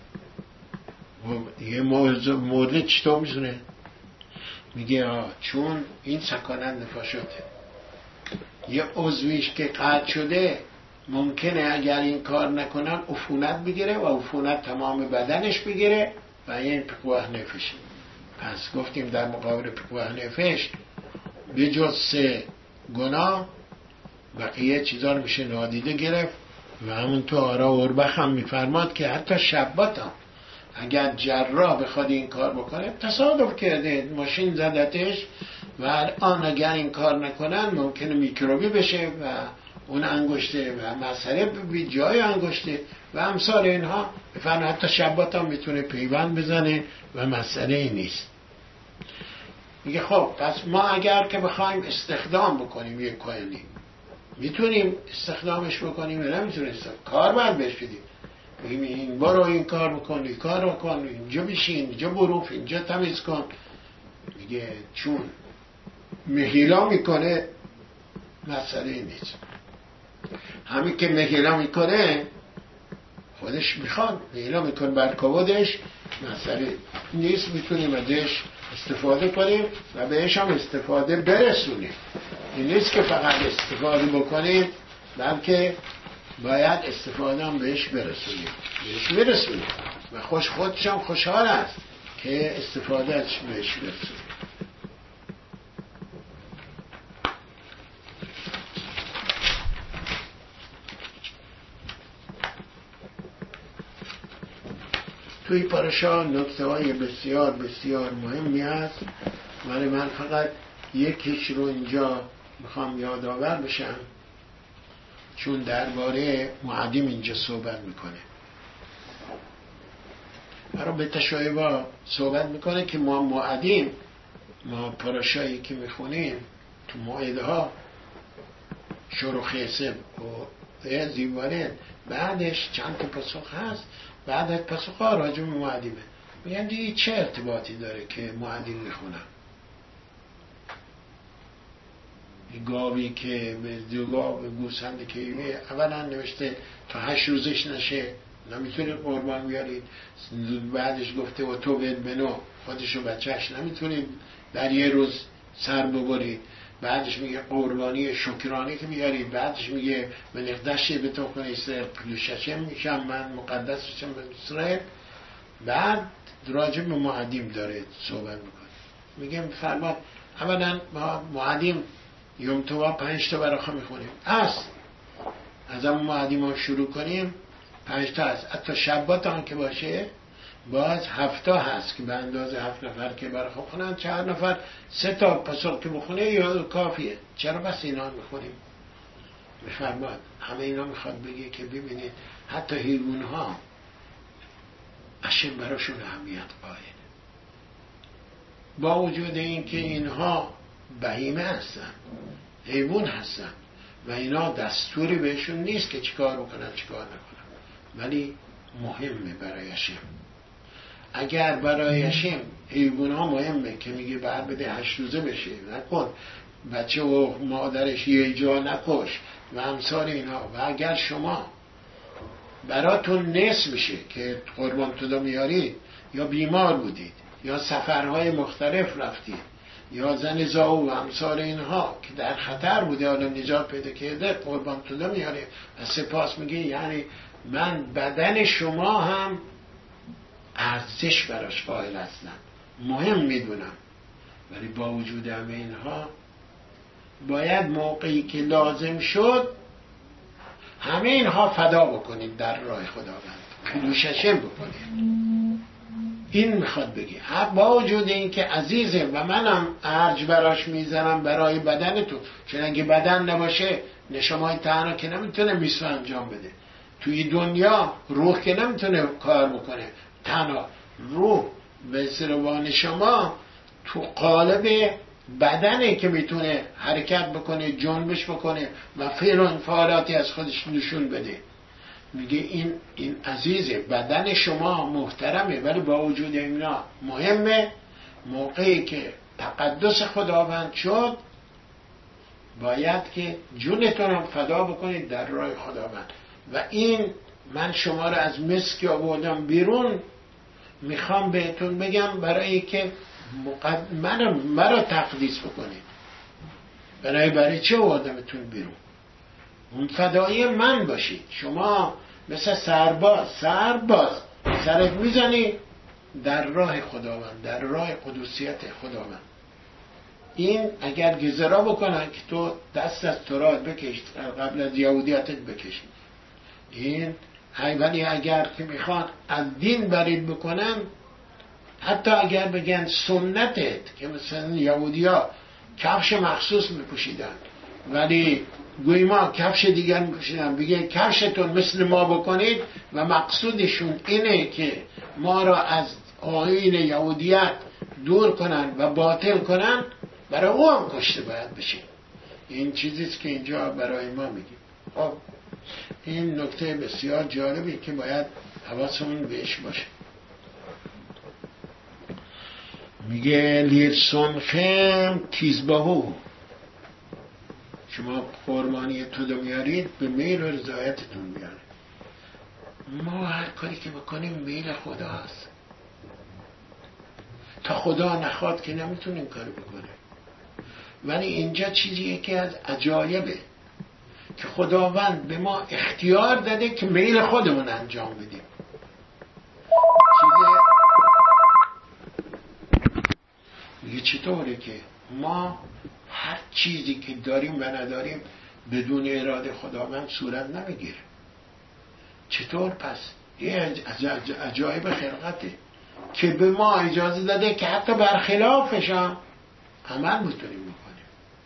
Speaker 1: یه مرده چطور میزونه؟ میگه چون این سکانت نفاشته، یه عضویش که قطع شده ممکنه اگر این کار نکنن عفونت بگیره و عفونت تمام بدنش بگیره و این پکوه نفشه. پس گفتیم در مقابل پکوه نفش به جز سه گناه بقیه چیزا رو میشه نادیده گرفت. و همون تو آرا اوربخ هم میفرماد که حتی شبات هم اگر جراح بخواد این کار بکنه، تصادف کرده ماشین زدتش و الان اگر این کار نکنن ممکنه میکروبی بشه و اون انگشته و مسئله بی جای انگشته و امثال اینها، بفرمایید حتی شبات هم میتونه پیوند بزنه و مسئله ای نیست. میگه خب پس ما اگر که بخوایم استخدام بکنیم یک کوهنی، میتونیم استخدامش بکنیم یا نمیتونیم؟ کار باید بهش بدیم، بگیم این برو این کار بکن، این کار بکن، اینجا بشین، اینجا بروف، اینجا تمیز کن. میگه چون مهیلا میکنه مسئله نیست. همین که مهیلا میکنه خودش میخواد مهیلا میکنه بر کبودش، مسئله نیست، میتونیم ازش استفاده کنیم و بهش هم استفاده برسونیم. این نیست که فقط استفاده بکنیم، بلکه باید استفاده هم بهش برسونیم، بهش برسونیم و خوش خودش هم خوشحال است که استفاده ازش بهش برسونیم. توی پاراشا نکته های بسیار بسیار مهمی هست، ولی من فقط یکیش رو اینجا میخوام یادآور بشم، چون درباره معدیم اینجا صحبت میکنه. برای به تشایبا صحبت میکنه که ما معدیم ما پاراشایی که میخونیم تو مائده ها شروع خیسم و زیواره بعدش چند تا پاسخ هست، بعد از پاسخ ها راجع به معدیمه. میگن دیگه چه ارتباطی داره که معدیم میخونم؟ گاوی که به گاو گوسفندی که اولا نوشته تا هشت روزش نشه نمیتونید قربان بیارید، بعدش گفته و تو بد بنو خودش و بچهش نمیتونید در یه روز سر ببرید، بعدش میگه قربانی شکرانه که بیارید، بعدش میگه من اقدشه به تو کنه اسرائیل پلوششه میشم من مقدس بشم به اسرائیل. بعد راجع به معدیم داره صحبت میکنه، میگه فرمان اولا ما معدیم یوم توبا پنج تا براخا میخونیم است، از همون معدیم ها شروع کنیم پنج تا هست، حتی شبات هم که باشه باز هفتا هست که به اندازه هفت نفر که براخا خونن، چهار نفر سه تا پاسخ که بخونه یا کافیه، چرا بس اینا میخونیم؟ بفرماد همه اینا میخواد بگه که ببینید حتی حیوان ها اشم براشون اهمیت قائل، با وجود این که اینها بهیمه هستن حیوان هستن و اینا دستوری بهشون نیست که چیکار بکنن چیکار نکنن، ولی مهمه برای اشم. اگر برای اشم حیوان ها مهمه که میگه بر بده هشت روزه بشه نکن، بچه و مادرش یه جا نکش و امثال اینا، و اگر شما براتون نصف میشه که قربان تودا میارید یا بیمار بودید یا سفرهای مختلف رفتید یا زن زاو و امثال اینها که در خطر بوده حالا نجات پیدا کرده قربان تودا میاره و سپاس میگه یعنی من بدن شما هم ارزش براش قائل هستم، مهم میدونم، ولی با وجود همه اینها باید موقعی که لازم شد همه اینها فدا بکنید در راه خداوند، کلوششم بکنید. این میخواد بگه با وجود این که عزیزه و منم ارج براش میزنم برای بدن تو، چون اگه بدن نباشه نشمای تنها که نمیتونه میسو انجام بده، توی دنیا روح که نمیتونه کار بکنه، تنها روح به سروان شما تو قالب بدنه که میتونه حرکت بکنه جنبش بکنه و فعل و انفعالاتی از خودش نشون بده. میگه این این عزیزه بدن شما محترمه، ولی با وجود اینا مهمه موقعی که تقدس خداوند شد باید که جونتون هم فدا بکنید در راه خداوند. و این من شما رو از مسک آوردم بیرون، میخوام بهتون بگم برای که مقد... من مرا تقدیس بکنید. برای برای چه آوردمتون بیرون؟ اون فدایی من باشید. شما مثل سرباز سرباز سرت میزنی در راه خداوند، در راه قدوسیت خداوند. این اگر گذرا بکنن که تو دست از تراد بکش قبل از یهودیتت بکش، این ولی اگر که میخوان از دین برید بکنن، حتی اگر بگن سنتت که مثلا یهودی ها کفش مخصوص میپوشیدن ولی گوی ما کفش دیگر میپوشیدن، بگه کفشتون مثل ما بکنید و مقصودشون اینه که ما را از آیین یهودیت دور کنن و باطل کنن، برای او هم کشته باید بشه. این چیزیست که اینجا برای ما میگیم. خب این نکته بسیار جالبی که باید حواسمون بهش باشه. میگه لیرسونخم تیزباهو، شما قربانی تو دو میارید به میل و رضایتتون میاره. ما هر کاری که بکنیم میل خدا هست، تا خدا نخواد که نمیتونیم کاری بکنیم. ولی اینجا چیزیه که از عجایبه که خداوند به ما اختیار داده که میل خودمون انجام بدیم. چیزه میگه چطوره که ما هر چیزی که داریم و نداریم بدون اراده خداوند صورت نمیگیره. چطور پس؟ یه عجایب خلقته که به ما اجازه داده که حتی برخلافش هم عمل بتونیم بکنیم.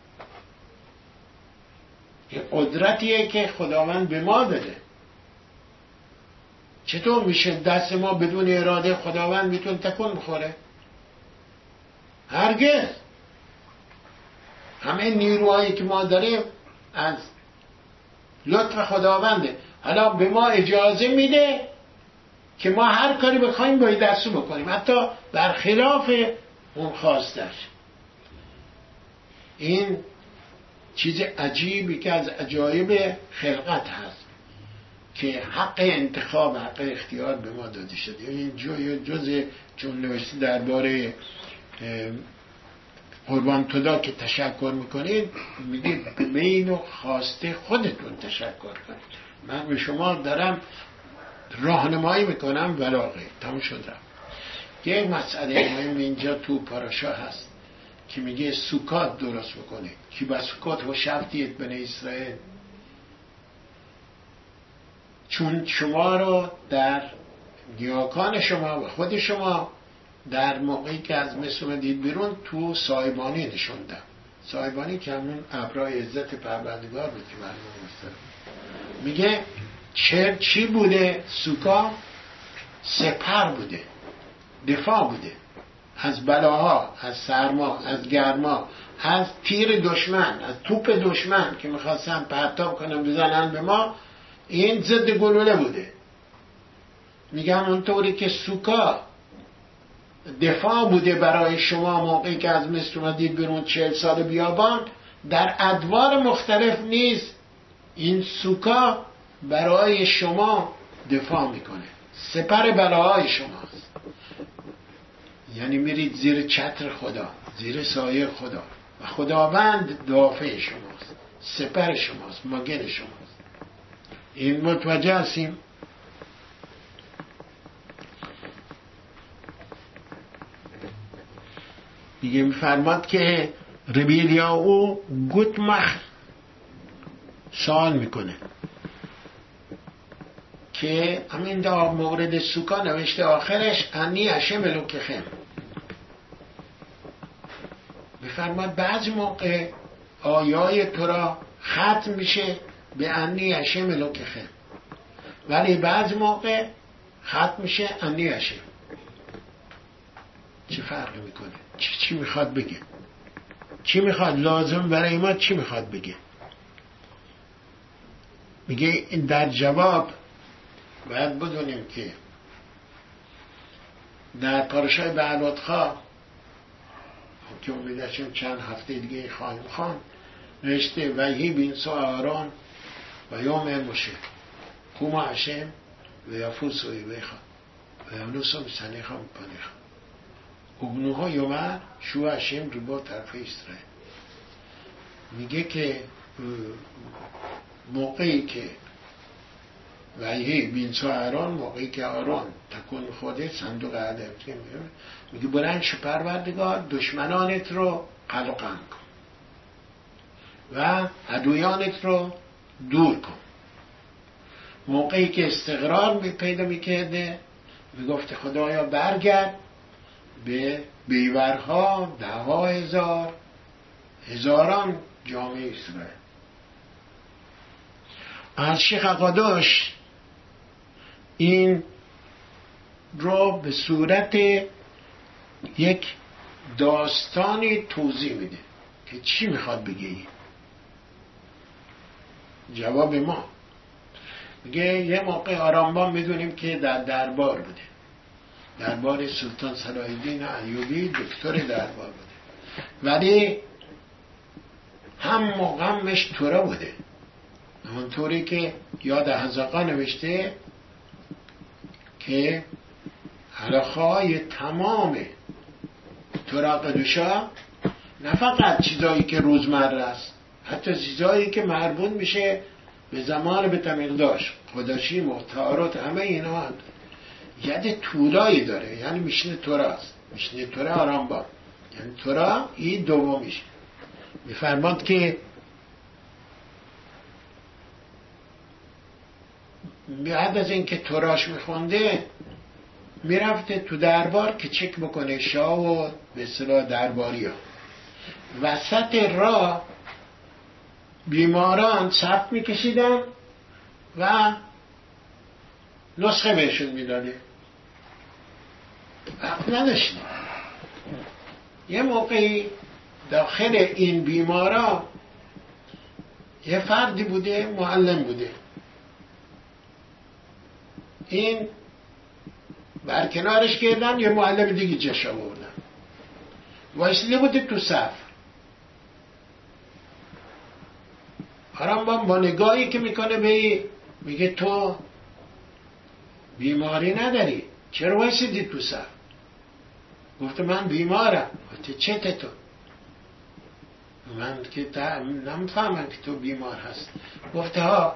Speaker 1: یه قدرتیه که خداوند به ما داده. چطور میشه دست ما بدون اراده خداوند میتونه تکون بخوره؟ هرگز. همه نیروهایی که ما داریم از لطف خداونده. حالا به ما اجازه میده که ما هر کاری بخوایم باید دستو بکنیم، حتی برخلاف اون خواستش. این چیز عجیبی که از عجایب خلقت هست که حق انتخاب، حق اختیار به ما داده شده. این جز چون نوشته درباره قربان تودا که تشکر میکنید، میگید بین و خواسته خودتون تشکر کنید. من به شما دارم راهنمایی میکنم ولاغه تموم شد رفت. یک مسئله مهم اینجا تو پاراشا هست که میگه سوکات درست بکنید که با سوکات و شفتید بنی اسرائیل، چون شما رو در نیاکان شما و خود شما در موقعی که از مصر اومدید بیرون تو سایبانی نشوندم. سایبانی که همون ابرای عزت پروردگار بود که معلوم است. میگه چه چی بوده؟ سوکا سپر بوده، دفاع بوده از بلاها، از سرما، از گرما، از تیر دشمن، از توپ دشمن که میخواستن پرتاب کنن بزنن به ما. این ضد گلوله بوده. میگم اونطوری که سوکا دفاع بوده برای شما موقعی که از مصر اومدید بیرون چهل سال بیابان، در ادوار مختلف نیست این سوکا برای شما دفاع میکنه، سپر بلاهای شماست. یعنی میرید زیر چتر خدا، زیر سایه خدا و خداوند دافع شماست، سپر شماست، ماگن شماست. این متوجه هستیم؟ دیگه میفرماد که ربیلیا او گوتمخ سوال میکنه که همین در مورد سوکا نوشته آخرش انی هشم الوکخم. میفرماد بعضی موقع آیای تورا ختم میشه به انی هشم الوکخم، ولی بعضی موقع ختم میشه انی هشم. چه فرقی میکنه؟ چی, چی میخواد بگه؟ چی میخواد لازم برای ما چی میخواد بگه؟ میگه این در جواب باید بدونیم که در پاراشای بعلوتخا که امیدشیم چند هفته دیگه خواهیم خوان نوشته وحی بین سو آران و یوم موشه خوما هشم و یافوس و ایبیخا و یمنوس و سنیخا و پانیخا اگنوها یومر شو هشم رو با طرف اسرائیل. میگه که موقعی که وحی بین سو آران، موقعی که آران تکون خوده صندوق عهد میگه بلند شو پروردگار دشمنانت رو قلقم کن و عدویانت رو دور کن. موقعی که استقرار پیدا میکرده میگفت خدایا برگرد به بیورها ده ها هزار هزاران جامعه اسرائیل. از شیخ اقاداش این رو به صورت یک داستانی توضیح میده که چی میخواد بگه. این جواب ما میگه یه موقع آرامبان میدونیم که در دربار بوده، دربار سلطان صلاح الدین ایوبی دکتر دربار بوده، ولی هم مقامش تورا بوده، همونطوری که یاد حزقا نوشته که حلقه‌های تمام تورا قدوشا نه فقط چیزایی که روزمره است، حتی چیزایی که مربوط میشه به زمان به تمیقداش خداشی محتارات، همه اینا ید طولایی داره. یعنی میشنه تورا است، میشنه تورا آرامبان، یعنی تورا این دومیشه. میفرماد که بعد از اینکه توراش میخونده میرفته تو دربار که چک بکنه شاه و به اصطلاح درباری ها. وسط راه بیماران صف میکشیدن و نسخه بهشون میداده، وقت نداشتیم. یه موقعی داخل این بیمارا یه فردی بوده معلم بوده، این برکنارش کردن یه معلم دیگه جاش آوردن، وایسیده بوده تو صف. رامبام با نگاهی که میکنه به میگه تو بیماری نداری، چرا وایسیدی تو صف؟ گفته من بیمارم. گفته چته تو؟ من که نمیفهمم که تو بیمار هست. گفته ها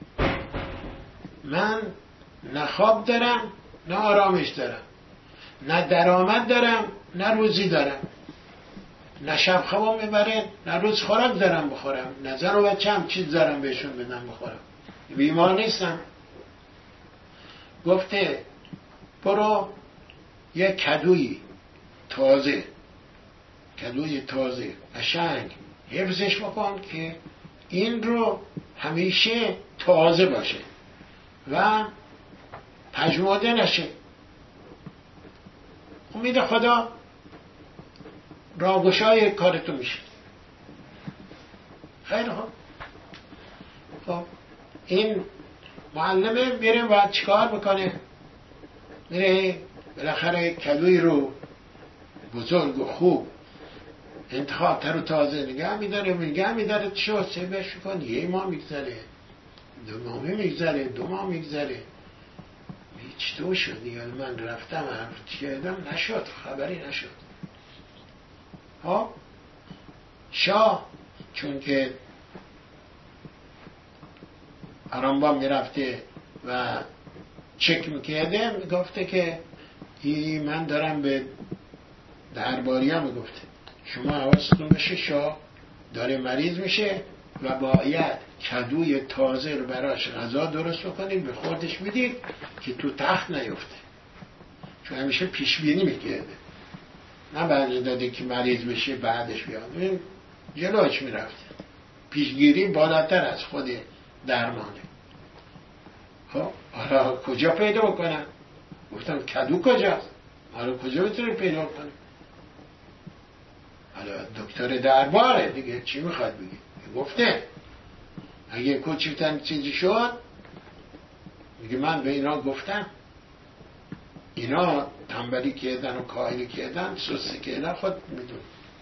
Speaker 1: من نه خواب دارم نه آرامش دارم، نه درآمد دارم نه روزی دارم، نه شب خوابم میبره نه روز خوراک دارم بخورم، نه زن و بچه هم چیز دارم بهشون بدم بخورم، بیمار نیستم. گفته برو یه کدوی تازه کدوی تازه قشنگ حفظش بکن که این رو همیشه تازه باشه و پژمرده نشه. امید خدا راهگشای کارتو میشه. خیلی خوب. خب این معلمه میره و چیکار میکنه؟ میره بالاخره کدوی رو بزرگ و خوب انتخاب تر و تازه نگه میداره نگه میداره چه چه بهش کن. یه ماه میگذره، دو ماه میگذره، دو ماه میگذره، چطور شد؟ دیگه من رفتم حرف کردم نشد، خبری نشد. ها شاه چون که رامبام میرفته و چک میکرده میگفته که ای من دارم به درباری هم میگفته شما حواستون بشه شاه داره مریض میشه و باید کدوی تازه رو براش غذا درست بکنید به خوردش میدید که تو تخت نیفته، چون همیشه پیش بینی میکرده، نه بعد داده که مریض بشه بعدش بیاد، جلوش میرفته. پیشگیری بالاتر از خود درمانه. خب حالا کجا پیدا بکنم؟ گفتم کدو کجاست؟ حالا کجا بتونه پیدا کنم؟ حالا دکتر درباره دیگه چی میخواد بگه؟ گفته اگه کوچکترین چیزی شد میگه من به اینا گفتم، اینا تنبلی کردن و کاهلی کردن، سستی کردن، خود میدون.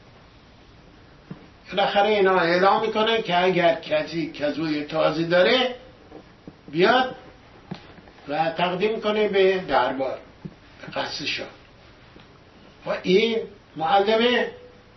Speaker 1: بالاخره اینا اعلام میکنه که اگر کسی کدوی تازی داره بیاد و تقدیم کنه به دربار، به قصد شاه. و این معلمه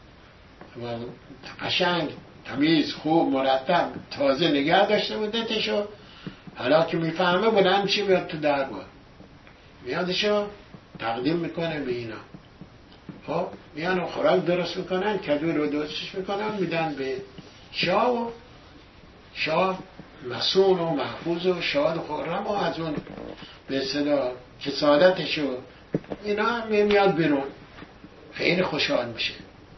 Speaker 1: قشنگ تمیز خوب مرتب تازه نگه داشته بودتشو، حالا که میفهمه بلند چی میاد تو دربار، میادشو تقدیم میکنه به اینا. خب میان خوراک درست میکنن، کدو رو درستش میکنن میدن به شاه و شاه مسون و محفوظ و شاد و خرم و از اون به اصطلاح کسادتشو اینا میاد بیرون، خیلی خوشحال میشه،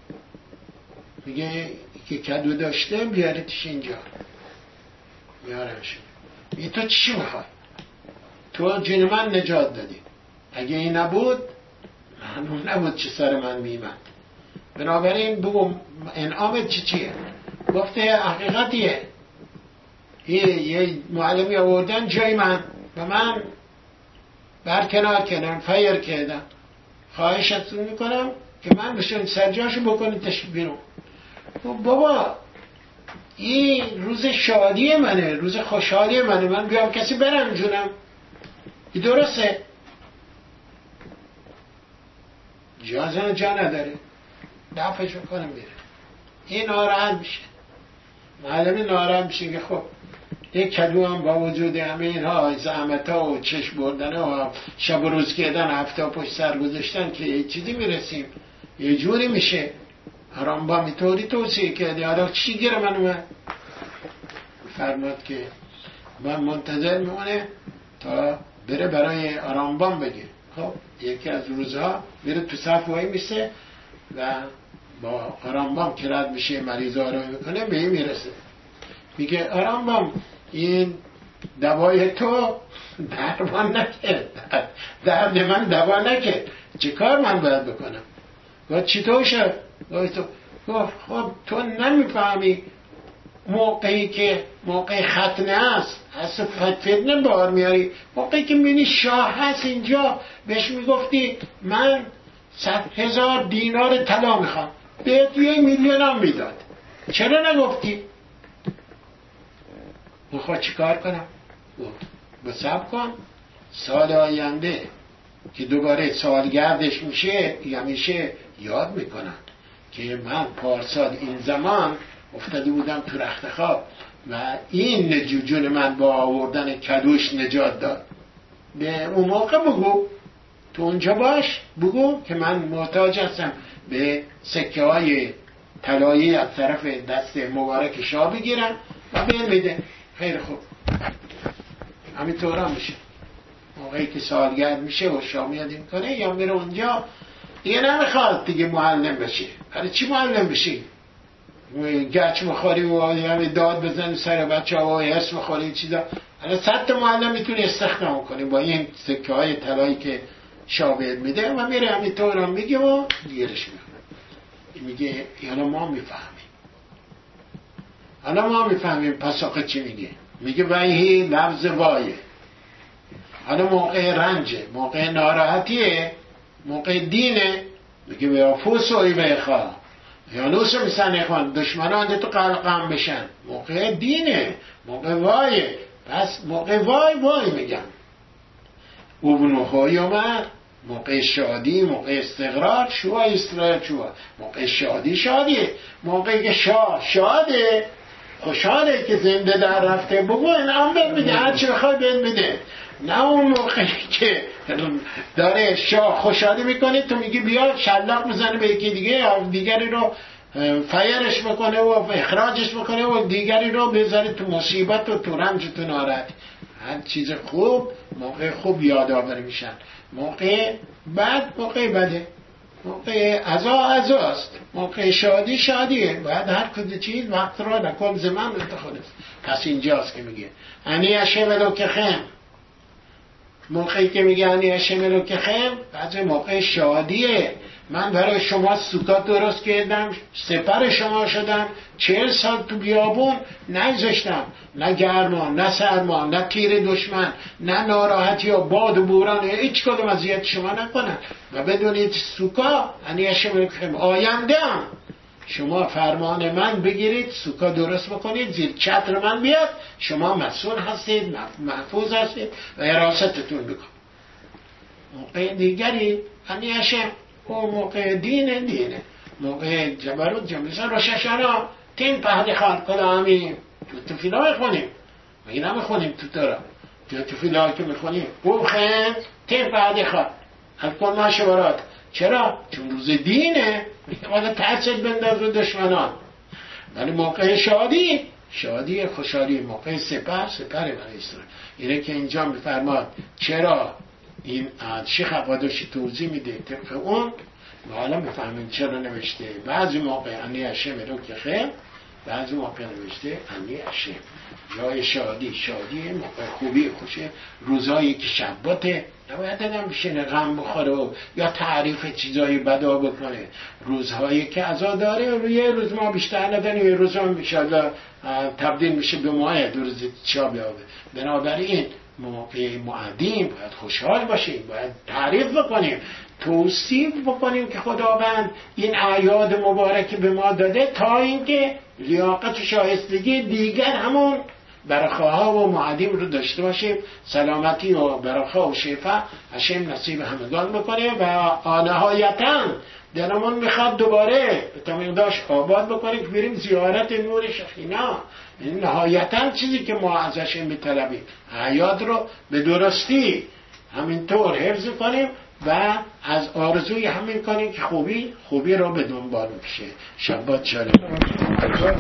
Speaker 1: میگه که کدو داشته بیاریدش اینجا. میارمش میگه تو چی میخوای؟ تو جون من نجات دادی، اگه این نبود معلوم نبود چه سر من میمد، بنابراین بگو انعامت چی چیه؟ گفته حقیقتیه، یه معلمی آوردن جای من و من برکنار کردم، فیر کردم، خواهشتون میکنم که من بشون سرجاشو بکنیدش بیرون. بابا این روز شادی منه، روز خوشحالی منه، من بیام کسی برم جونم، این درسته؟ جازن جا نداره، دفعش بکنم بیره. این ناراحت میشه، معلمی ناراحت میشه که خب یک کدو هم با وجود همه اینها زحمت ها و چشم بردن و شب و روز کردن هفته پشت سر گذاشتن که یه چیزی میرسیم، یه جوری میشه. رامبام اینطوری توصیه کرده، حالا چی گیره من اومد؟ فرماد که من منتظر میمونه تا بره برای رامبام بگه. خب یکی از روزها میره تو صف وای میسه و با رامبام که رد میشه مریض آرام میکنه به این میرسه، میگه رامبام این دوای تو درمان نکرد، درد من دوا نکرد، چه کار من باید بکنم؟ گفت چی تو شد؟ گفت گفت خب تو نمیفهمی موقعی که موقع ختنه است از فتنه بار میاری، موقعی که میبینی شاه هست اینجا بهش میگفتی من صد هزار دینار طلا میخوام، بهت یه میلیون هم میداد، چرا نگفتی؟ میخواد چیکار کنم؟ گفت بسب کن سال آینده که دوباره سالگردش میشه یا میشه یاد میکنن که من پارسال این زمان افتاده بودم تو رخت خواب و این جون من با آوردن کدوش نجات داد. به اون موقع بگو، تو اونجا باش، بگو که من محتاج هستم به سکه های طلایی از طرف دست مبارک شاه بگیرم و بهم میده. خیلی خوب، همینطور هم میشه. موقعی که سالگرد میشه و شاه میاد این کنه یا میره اونجا، دیگه نمیخواد دیگه معلم بشه. برای چی معلم بشی؟ گچ بخوری و همه داد بزنی سر بچه ها و حس بخوری این چیزا. حالا صد تا معلم میتونی استخدام کنی با این سکه های طلایی که شاه بهت میده و میره همینطور هم میگه و دیگرش میگه میگه حالا ما میفهمیم، حالا ما میفهمیم پس آقا چی میگه؟ میگه وایهی لفظ وایه. حالا موقع رنجه، موقع ناراحتیه، موقع دینه، میگه ویافوس و ای ویخا یانوس میسن اخوان دشمنان تو قلقم بشن. موقع دینه، موقع وایه. پس موقع وای وای میگم اوبنوهای اومد، موقع شادی، موقع استقرار شوا اسرائیل شوا. موقع شادی شادیه، موقعی که شاه شاده خوشحاله که زنده در رفته بگو انعام بهت میده، هر چی بخوای بهت میده. نه اون موقعی که داره شاه خوشحالی میکنه تو میگی بیا شلاق میزنه به یکی دیگه یا دیگری رو فیرش بکنه و اخراجش بکنه و دیگری رو بذاره تو مصیبت و تو رنج و تو ناراحتی. هر چیز خوب موقع خوب یادآور میشن، موقع بد موقع بده. موقع عزا عزاست، موقع شادی شادیه. بعد هر کدوم چیز وقت را نکن زمان انتخابه. پس اینجاست که میگه انی اشملو که خم. موقعی که میگه انی اشملو که خم بعد موقع شادیه. من برای شما سوکات درست کردم، سپر شما شدم، چهل سال تو بیابون نگذاشتم، نه گرما نه سرما نه تیر دشمن نه ناراحتی یا باد و بوران، هیچ کدوم اذیت شما نکنن. و بدونید سوکا انی اشملو که خم آینده هم شما فرمان من بگیرید، سوکا درست بکنید، زیر چتر من بیاد، شما مسئول هستید، محفوظ هستید و حراستتون بکن. موقع دیگری انی اشم اون موقع دینه دینه موقع جبروت جمعیسا روششانا تین پهد خواهد کلامی تو تفیلا میخونیم و این هم میخونیم تو ترا تو تفیلا که میخونیم بخند تین پهد خواهد حد کن ما شبرات. چرا؟ چون روز دینه میگه تحصیل بنداز رو دشمنان. ولی موقع شادی شادی خوشحالی، موقع سپر سپر برای اسرائیل. اینه که اینجا میفرماد چرا این شیخ عبادوشی توضیح میده طبق اون و حالا میفهمیم چرا نوشته بعضی موقع انی اشم رو که خیر، بعضی موقع نوشته انی اشم جای شادی شادی، موقع خوبی خوشه، روزایی که شباته نباید آدم بشینه غم بخوره و یا تعریف چیزای بدا بکنه. روزهایی که عزا داره روی روز ما بیشتر ندنیم، یه روز هم بیشتر تبدیل میشه به ماه دو روز چا بیابه. بنابراین موقع معدیم باید خوشحال باشیم، باید تعریف بکنیم، توصیف بکنیم که خداوند این اعیاد مبارک به ما داده تا اینکه لیاقت و شایستگی دیگر همون برخاها و معدیم رو داشته باشیم. سلامتی و برخا و شفا هشم نصیب همگان بکنه و نهایتاً دلمون میخواد دوباره تا مقداش آباد بکنیم که بریم زیارت نور شخینا. این نهایتاً چیزی که ما ازش میطلبیم اعیاد رو به درستی همینطور حفظ کنیم و از آرزوی همین کنیم که خوبی خوبی رو به دنبال بکشه. شبات شریف.